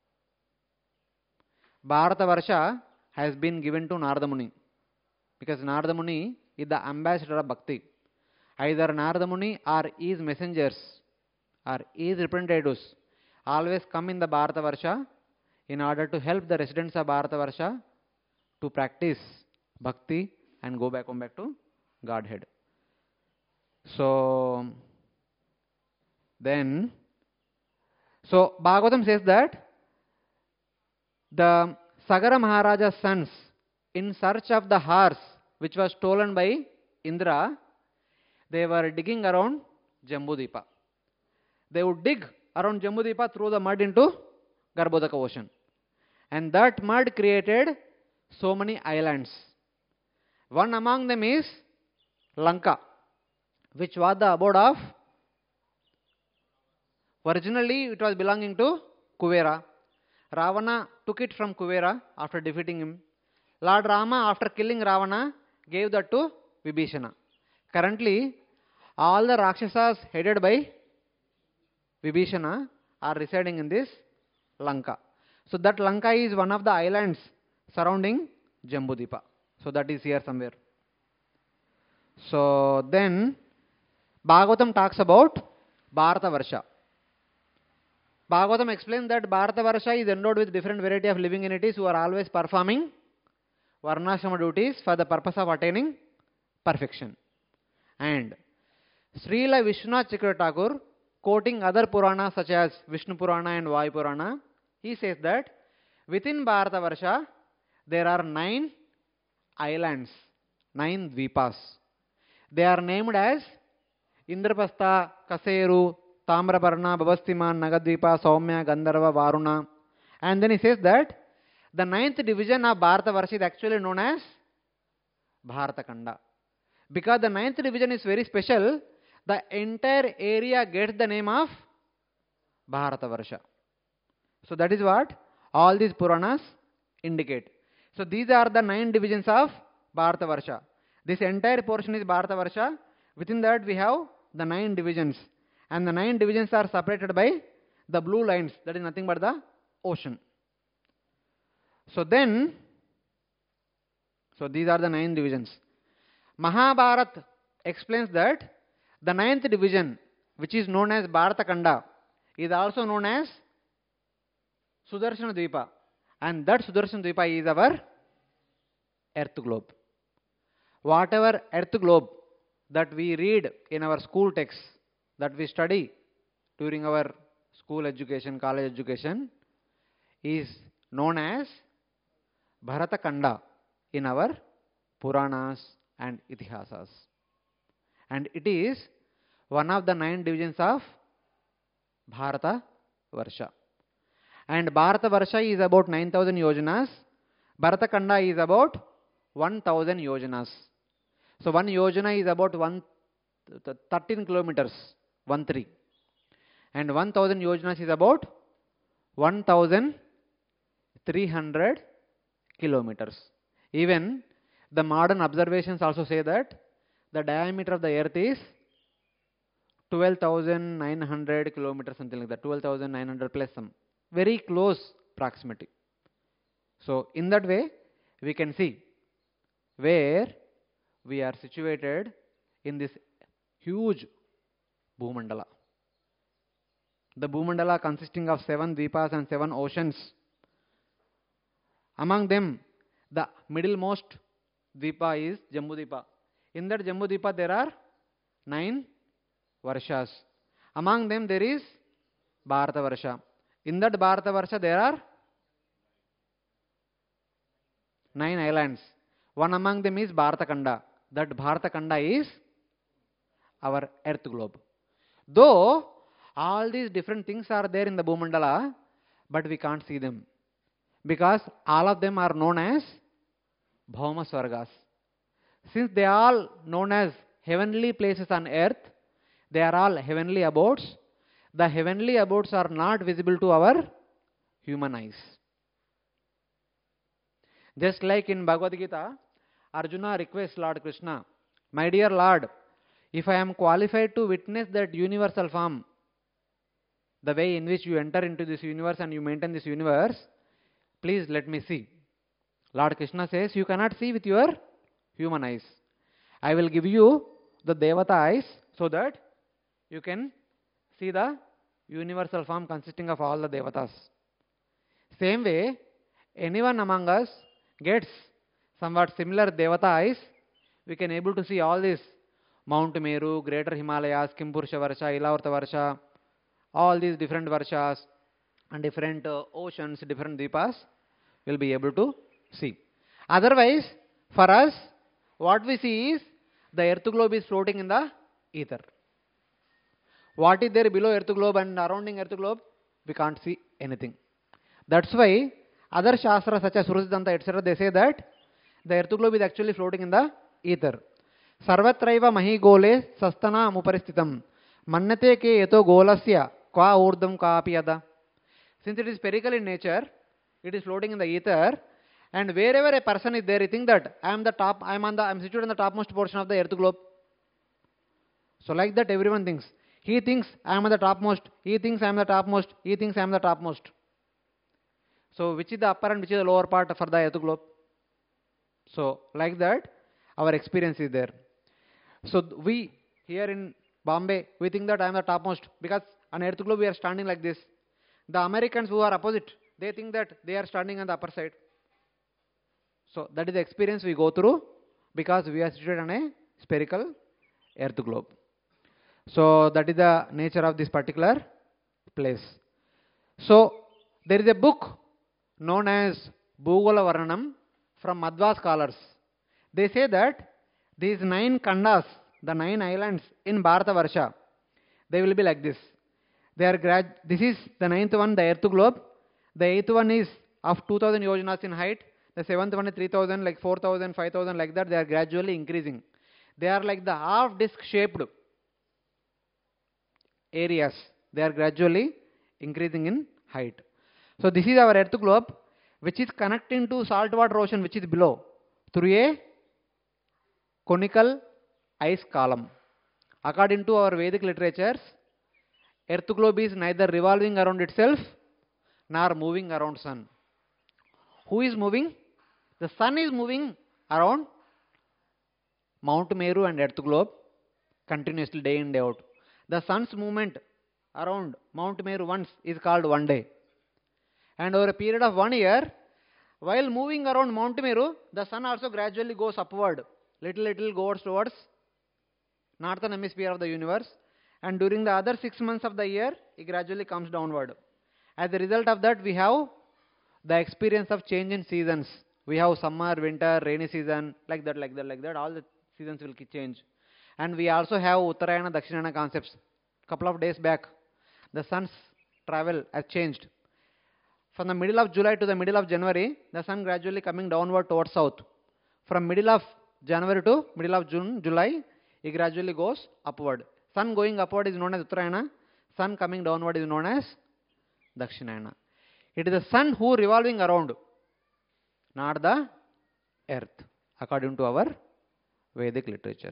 Bharata Varsha has been given to Narada Muni, because Narada Muni is the ambassador of Bhakti. Either Narada Muni or his messengers or his representatives always come in the Bharata Varsha in order to help the residents of Bharata Varsha to practice Bhakti and go back home back to Godhead. So, then, so Bhagavatam says that the Sagara Maharaja's sons, in search of the horse which was stolen by Indra, they were digging around Jambudvipa. They would dig around Jambudvipa, through the mud into Garbhodaka ocean. And that mud created so many islands. One among them is Lanka, which was the abode of Originally, it was belonging to Kuvera. Ravana took it from Kuvera after defeating him. Lord Rama, after killing Ravana, gave that to Vibhishana. Currently, all the Rakshasas headed by Vibhishana are residing in this Lanka. So that Lanka is one of the islands surrounding Jambudvipa. So that is here somewhere. So then Bhagavatam talks about Bharata Varsha. Bhagavatam explains that Bharata Varsha is endowed with different variety of living entities who are always performing Varnashrama duties for the purpose of attaining perfection. And Srila Vishwanath Chakravarti Thakur, quoting other Puranas such as Vishnu Purana and Vayu Purana, he says that within Bharata Varsha there are nine islands, nine dvipas. They are named as Indraprastha, Kaseru, Tamraparna, Babastima, Nagadvipa, Saumya, Gandharva, Varuna. And then he says that the ninth division of Bharata Varsha is actually known as Bharata Kanda. Because the ninth division is very special, the entire area gets the name of Bharata Varsha. So that is what all these Puranas indicate. So these are the nine divisions of Bharata Varsha. This entire portion is Bharata Varsha. Within that we have the nine divisions. And the nine divisions are separated by the blue lines. That is nothing but the ocean. So then, so these are the nine divisions. Mahabharata explains that the ninth division, which is known as Bharata Kanda, is also known as Sudarshana Dvipa. And that Sudarshana Dvipa is our earth globe. Whatever earth globe that we read in our school texts, that we study during our school education, college education, is known as Bharata Kanda in our Puranas and Itihasas. And it is one of the nine divisions of Bharata Varsha. And Bharata Varsha is about nine thousand yojanas. Bharata Kanda is about one thousand yojanas. So one yojana is about one, thirteen kilometers, one three. And one thousand yojanas is about one thousand three hundred kilometers. Even the modern observations also say that the diameter of the earth is twelve thousand nine hundred kilometers, something like that, twelve thousand nine hundred plus some. Very close proximity. So in that way, we can see where we are situated in this huge Bhumandala. The Bhumandala consisting of seven dvipas and seven oceans. Among them, the middlemost dvipa is Jambudvipa. In that Jambudvipa there are nine Varshas. Among them there is Bharata Varsha. In that Bharata Varsha there are nine islands. One among them is Bharata Kanda. That Bharata Kanda is our earth globe. Though all these different things are there in the Bhumandala, but we can't see them. Because all of them are known as Bhauma Swargas. Since they are all known as heavenly places on earth, they are all heavenly abodes. The heavenly abodes are not visible to our human eyes. Just like in Bhagavad Gita, Arjuna requests Lord Krishna, my dear Lord, if I am qualified to witness that universal form, the way in which you enter into this universe and you maintain this universe, please let me see. Lord Krishna says, you cannot see with your human eyes. I will give you the Devata eyes so that you can see the universal form consisting of all the Devatas. Same way, anyone among us gets somewhat similar Devata eyes, we can able to see all this Mount Meru, Greater Himalayas, Kimpurusha Varsha, Ilavarta Varsha, all these different Varshas and different uh, oceans, different Dvipas, will be able to see. Otherwise, for us, what we see is the earth globe is floating in the ether. What is there below earth globe and surrounding earth globe? We can't see anything. That's why other Shastras such as Surajadanta, et cetera, they say that the earth globe is actually floating in the ether. Sarvatraiva mahi gole sastana muparistitam mannate ke yeto golasya Kwa urdhvam ka api ada. Since it is spherical in nature, it is floating in the ether, and wherever a person is there, he thinks that I am the top, I am on the, I am situated in the topmost portion of the earth globe. So like that, everyone thinks. He thinks I am the topmost. He thinks I am the topmost. He thinks I am the topmost. So which is the upper and which is the lower part for the earth globe? So like that, our experience is there. So we here in Bombay, we think that I am the topmost because on earth globe we are standing like this. The Americans who are opposite, they think that they are standing on the upper side. So that is the experience we go through because we are situated on a spherical earth globe. So that is the nature of this particular place. So there is a book known as Bhugola Varnanam from Madhva scholars. They say that these nine kandas, the nine islands in Bharatavarsha, they will be like this. They are grad. This is the ninth one, the earth globe. The eighth one is of two thousand yojanas in height. The seventh one is three thousand, like four thousand, five thousand, like that. They are gradually increasing. They are like the half disc shaped areas. They are gradually increasing in height. So this is our earth globe, which is connecting to saltwater ocean, which is below, through a conical ice column. According to our Vedic literatures, earth globe is neither revolving around itself nor moving around sun. Who is moving? The sun is moving around Mount Meru and earth globe continuously, day in day out. The sun's movement around Mount Meru once is called one day. And over a period of one year, while moving around Mount Meru, the sun also gradually goes upward, little little goes towards northern hemisphere of the universe. And during the other six months of the year, it gradually comes downward. As a result of that, we have the experience of change in seasons. We have summer, winter, rainy season, like that, like that, like that. All the seasons will change. And we also have Uttarayana, Dakshinayana concepts. Couple of days back, the sun's travel has changed. From the middle of July to the middle of January, the sun gradually coming downward towards south. From middle of January to middle of June, July, it gradually goes upward. Sun going upward is known as Uttarayana. Sun coming downward is known as Dakshinayana. It is the sun who revolving around, not the earth, according to our Vedic literatures.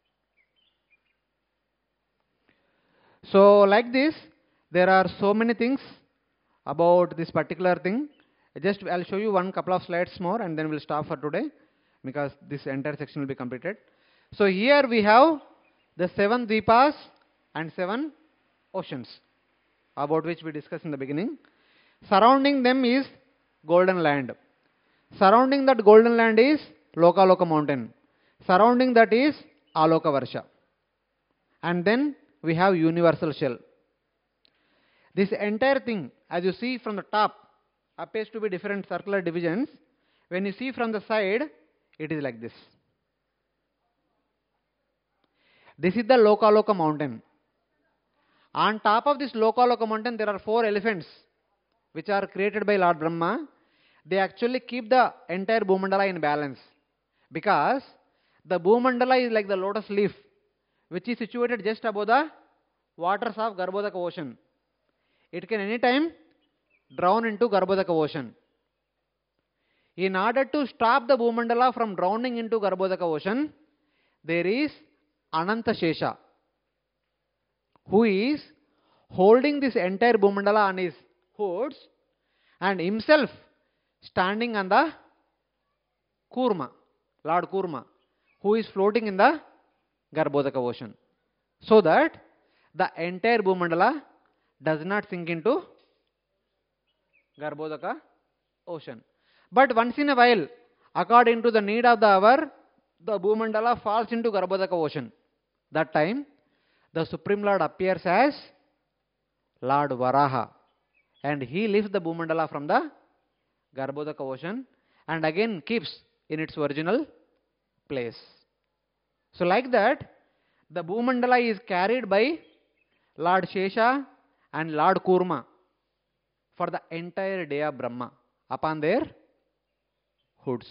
So like this, there are so many things about this particular thing. Just I'll show you one couple of slides more and then we'll stop for today because this entire section will be completed. So here we have the seven dvipas and seven oceans about which we discussed in the beginning. Surrounding them is golden land. Surrounding that golden land is Lokaloka mountain. Surrounding that is Aloka Varsha. And then we have universal shell. This entire thing, as you see from the top, appears to be different circular divisions. When you see from the side, it is like this. This is the Lokaloka mountain. On top of this Lokaloka mountain, there are four elephants which are created by Lord Brahma. They actually keep the entire Bhumandala in balance because the Bhumandala is like the lotus leaf which is situated just above the waters of Garbhodaka ocean. It can anytime drown into Garbhodaka ocean. In order to stop the Bhumandala from drowning into Garbhodaka ocean, there is Ananta Shesha, who is holding this entire Bhumandala on his hoods and himself standing on the Kurma, Lord Kurma, who is floating in the Garbhodaka ocean, so that the entire Bhumandala does not sink into Garbhodaka ocean. But once in a while, according to the need of the hour, the Bhumandala falls into Garbhodaka ocean. That time, the Supreme Lord appears as Lord Varaha, and he lifts the Bhumandala from the Garbhodaka ocean and again keeps in its original place. So like that, the Bhumandala is carried by Lord Shesha and Lord Kurma for the entire day of Brahma upon their hoods.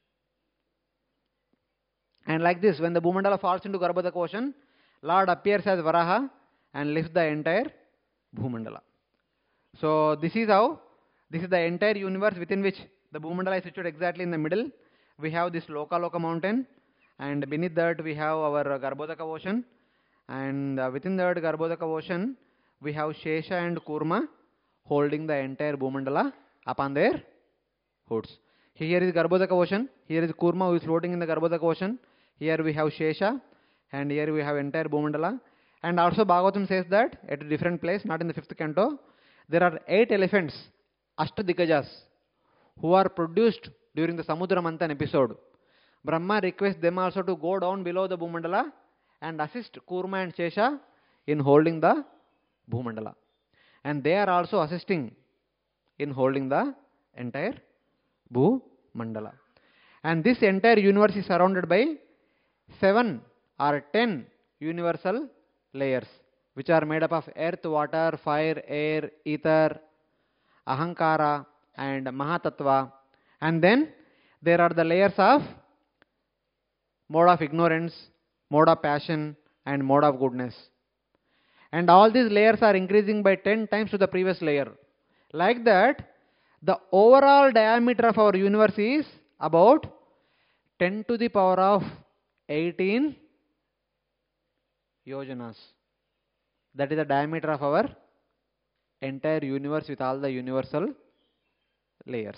And like this, when the Bhumandala falls into Garbhodaka ocean, Lord appears as Varaha and lifts the entire Bhumandala. So this is how, this is the entire universe within which the Bhumandala is situated exactly in the middle. We have this Loka Loka mountain, and beneath that we have our Garbhodaka ocean, and uh, within that Garbhodaka ocean we have Shesha and Kurma holding the entire Bhumandala upon their hoods. Here is Garbhodaka ocean, here is Kurma who is floating in the Garbhodaka ocean, here we have Shesha, and here we have entire Bhumandala. And also Bhagavatam says that at a different place, not in the fifth canto, there are eight elephants, Ashtadikajas, who are produced during the Samudra Manthan episode. Brahma requests them also to go down below the Bhumandala and assist Kurma and Shesha in holding the Bhumandala. And they are also assisting in holding the entire Bhumandala. And this entire universe is surrounded by seven or ten universal layers, which are made up of earth, water, fire, air, ether, ahankara and mahatattva. And then there are the layers of mode of ignorance, mode of passion and mode of goodness. And all these layers are increasing by ten times to the previous layer. Like that, the overall diameter of our universe is about ten to the power of eighteen yojanas. That is the diameter of our entire universe with all the universal layers.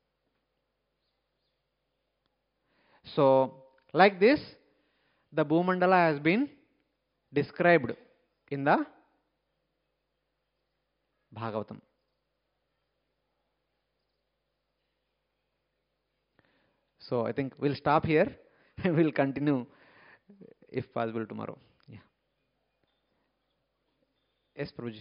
So, like this, the Bhumandala has been described in the Bhagavatam. So, I think we'll stop here and we'll continue if possible tomorrow. Yeah. Yes, Prabhuji.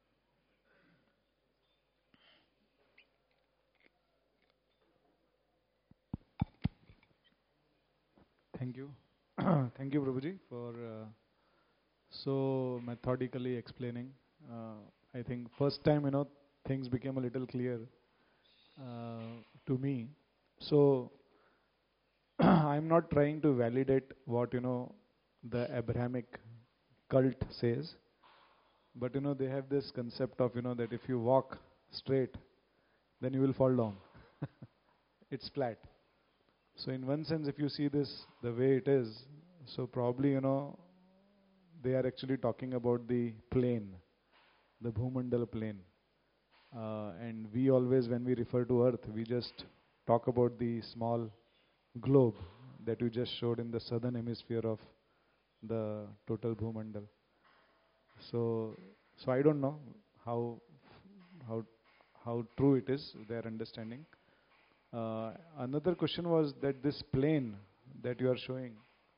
Thank you. Thank you, Prabhuji, for uh, so methodically explaining. Uh, I think first time, you know, things became a little clear uh, to me. So, I'm not trying to validate what, you know, the Abrahamic cult says. But, you know, they have this concept of, you know, that if you walk straight, then you will fall down. It's flat. So in one sense, if you see this the way it is, so probably, you know, they are actually talking about the plane, the Bhumandala plane. Uh, and we always, when we refer to Earth, we just talk about the small globe that you just showed in the southern hemisphere of the total Bhumandal. So, so I don't know how how how true it is, their understanding. Uh, another question was that this plane that you are showing,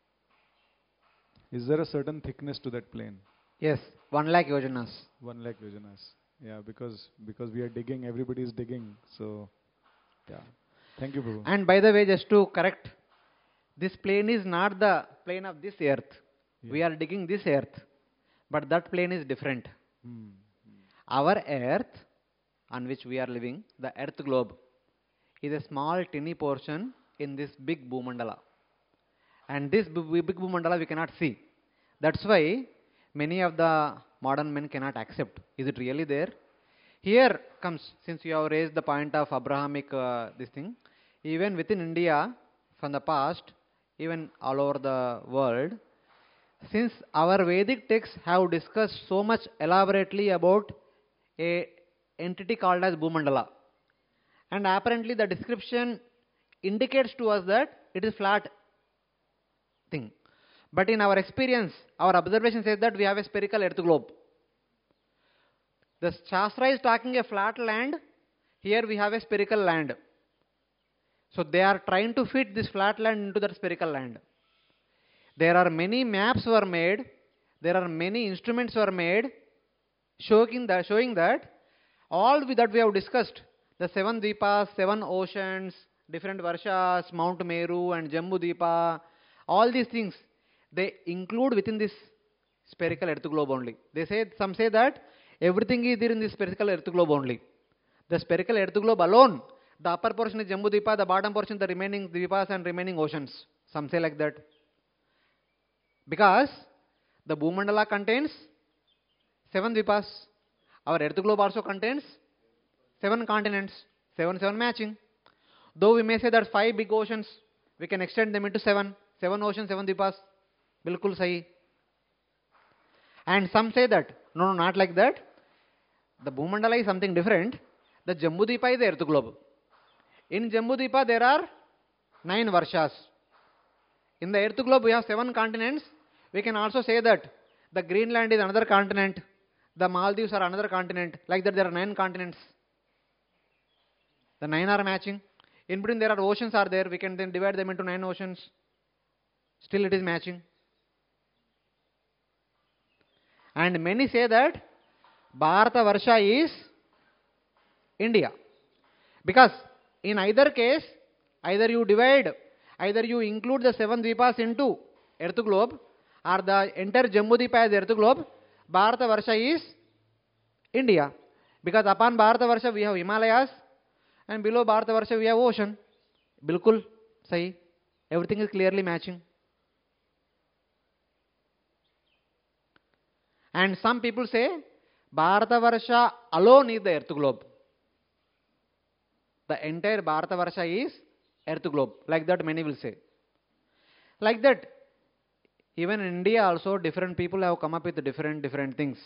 is there a certain thickness to that plane? Yes, one lakh yojanas. One lakh yojanas. Yeah, because because we are digging, everybody is digging. So, yeah. Thank you, Prabhu. And by the way, just to correct, this plane is not the plane of this earth. Yeah. We are digging this earth, but that plane is different. Hmm. Our earth, on which we are living, the earth globe, is a small tiny portion in this big Bhumandala. And this big Bhumandala we cannot see. That's why many of the modern men cannot accept. Is it really there? Here comes, since you have raised the point of Abrahamic uh, this thing, even within India, from the past, even all over the world, since our Vedic texts have discussed so much elaborately about a entity called as Bhumandala, and apparently the description indicates to us that it is flat thing. But in our experience, our observation says that we have a spherical earth globe. The Shastra is talking a flat land, here we have a spherical land. So they are trying to fit this flat land into that spherical land. There are many maps were made, there are many instruments were made, showing that, showing that all that we have discussed, the seven Dvipas, seven oceans, different Varshas, Mount Meru and Jambu Dvipa, all these things, they include within this spherical earth globe only. They say, some say that everything is there in this spherical earth globe only. The spherical earth globe alone, the upper portion is Jambu Dvipa, the bottom portion the remaining Dvipas and remaining oceans. Some say like that. Because the Bhumandala contains seven Dvipas. Our earth globe also contains seven continents, seven, seven matching. Though we may say that five big oceans, we can extend them into seven. Seven oceans, seven dipas. Bilkul sahi. And some say that, no, no, not like that. The Bhumandala is something different. The Jambudipa is the earth globe. In Jambudipa there are nine Varshas. In the earth globe we have seven continents. We can also say that the Greenland is another continent. The Maldives are another continent. Like that there are nine continents. The nine are matching. In between there are oceans are there. We can then divide them into nine oceans. Still it is matching. And many say that Bharata Varsha is India. Because in either case, either you divide, either you include the seven Dvipas into earth globe, or the entire Jambudipa as earth globe, Bharata Varsha is India. Because upon Bharata Varsha we have Himalayas, and below Bharata Varsha we have ocean. Bilkul sahi. Everything is clearly matching. And some people say Bharata Varsha alone is the earth globe. The entire Bharata Varsha is earth globe. Like that many will say. Like that, even in India also different people have come up with different different things.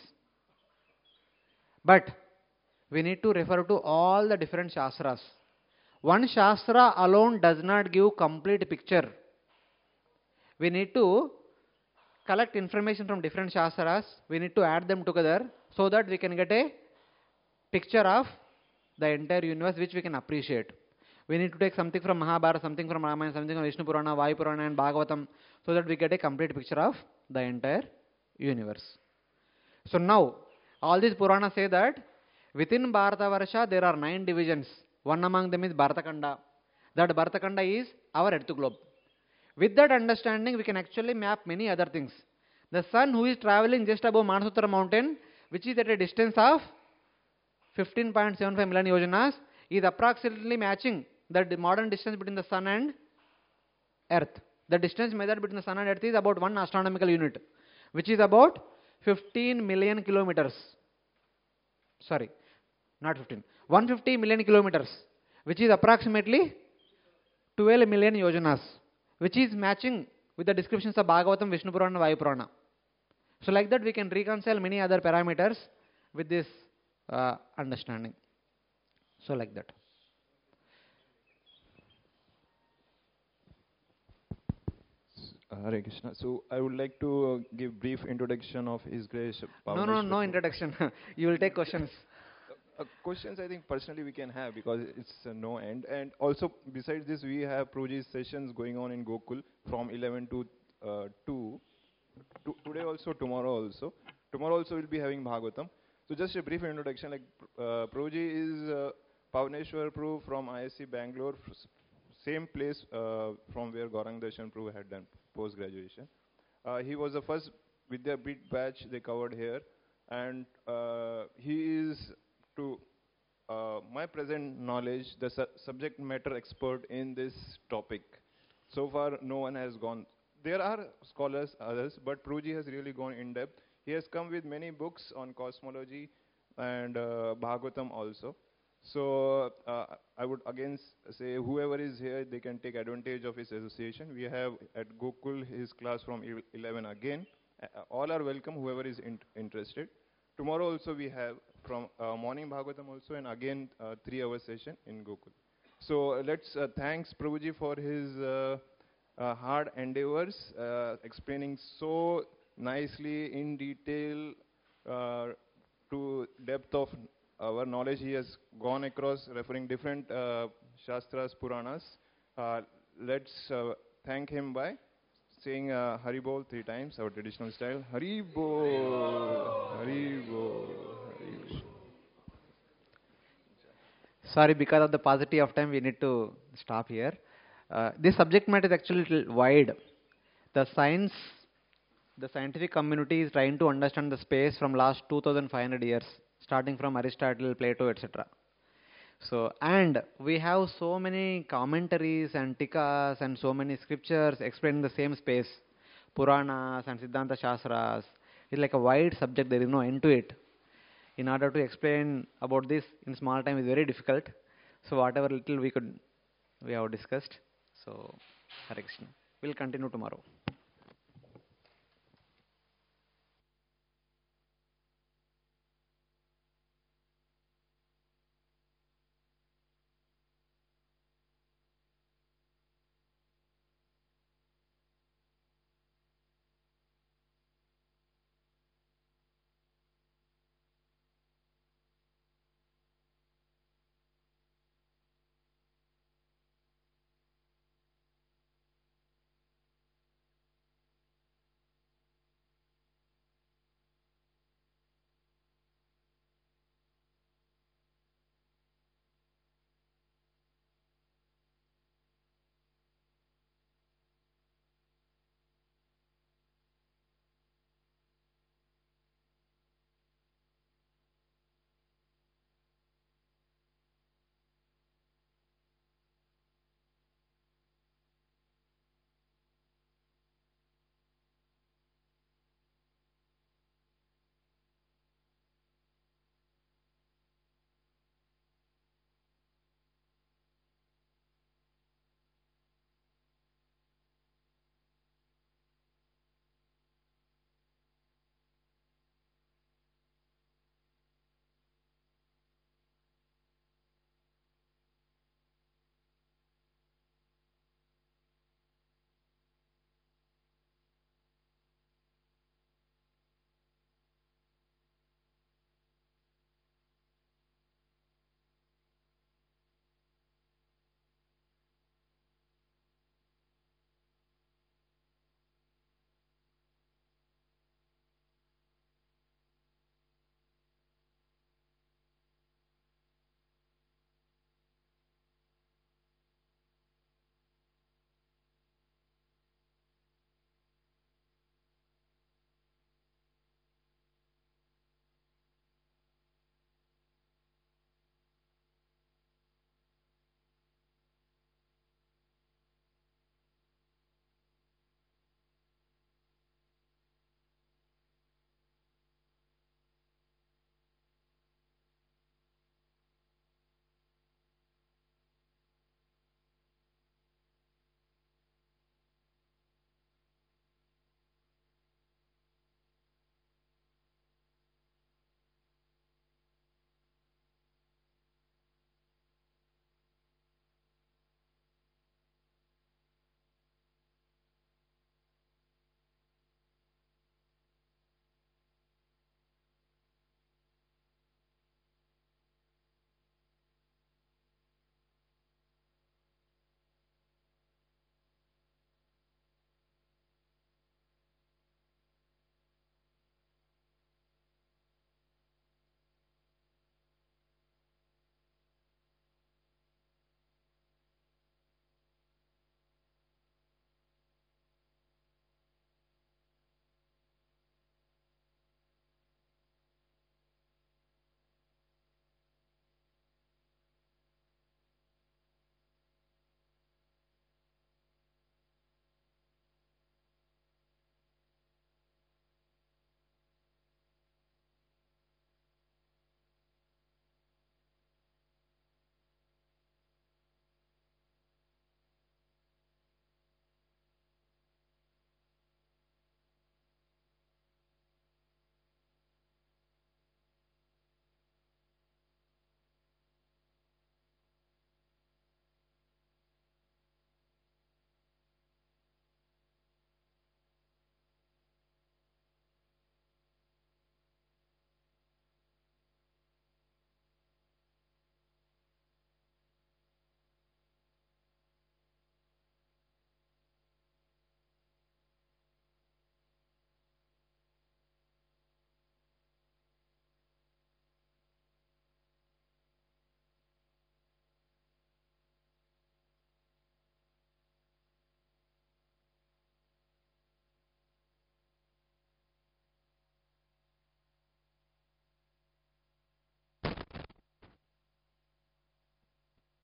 But we need to refer to all the different Shastras. One Shastra alone does not give complete picture. We need to collect information from different Shastras. We need to add them together so that we can get a picture of the entire universe which we can appreciate. We need to take something from Mahabharata, something from Ramayana, something from Vishnu Purana, Vayu Purana and Bhagavatam so that we get a complete picture of the entire universe. So now, all these Puranas say that within Bharata Varsha there are nine divisions. One among them is Bharatakanda. That Bharatakanda is our earth globe. With that understanding, we can actually map many other things. The sun who is traveling just above Manasutra mountain, which is at a distance of fifteen point seven five million yojanas, is approximately matching the modern distance between the sun and earth. The distance measured between the sun and earth is about one astronomical unit, which is about fifteen million kilometers. Sorry, not fifteen. one hundred fifty million kilometers, which is approximately twelve million yojanas, which is matching with the descriptions of Bhagavatam, Vishnu Purana and Vayu Purana. So like that we can reconcile many other parameters with this uh, understanding. So like that. Uh, Hare Krishna. So I would like to uh, give brief introduction of His Grace. No, no, no introduction. You will take questions. Uh, questions I think personally we can have because it's uh, no end. And also besides this we have Prabhuji's sessions going on in Gokul from eleven to uh, two. To today also, tomorrow also. Tomorrow also we'll be having Bhagavatam. So just a brief introduction, like uh, Prabhuji is uh, Pavaneshwar Prabhu from I S C Bangalore, same place uh, from where Gaurang Darshan Prabhu had done post-graduation. Uh, he was the first Vidyapeeth batch they covered here, and uh, he is, to uh, my present knowledge, the su subject matter expert in this topic. So far, no one has gone. There are scholars, others, but Prabhuji has really gone in depth. He has come with many books on cosmology and uh, Bhagavatam also. So uh, I would again say whoever is here, they can take advantage of his association. We have at Gokul his class from eleven again. Uh, all are welcome, whoever is in interested. Tomorrow also we have from uh, morning Bhagavatam also, and again uh, three hour session in Gokul. So uh, let's uh, thanks Prabhuji for his uh, uh, hard endeavors, uh, explaining so nicely in detail uh, to depth of our knowledge. He has gone across referring different uh, Shastras, Puranas. Uh, let's uh, thank him by saying uh, Hari Bol three times, our traditional style. Hari Bol, Hari Bol, Hari Bol. Sorry, because of the paucity of time, we need to stop here. Uh, this subject matter is actually a little wide. The science, the scientific community is trying to understand the space from last two thousand five hundred years, starting from Aristotle, Plato, et cetera. So, and we have so many commentaries and tikas and so many scriptures explaining the same space, Puranas and Siddhanta Shastras. It's like a wide subject, there is no end to it. in order to explain about this in small time is very difficult. So whatever little we could, we have discussed. So, Hare Krishna. We'll continue tomorrow.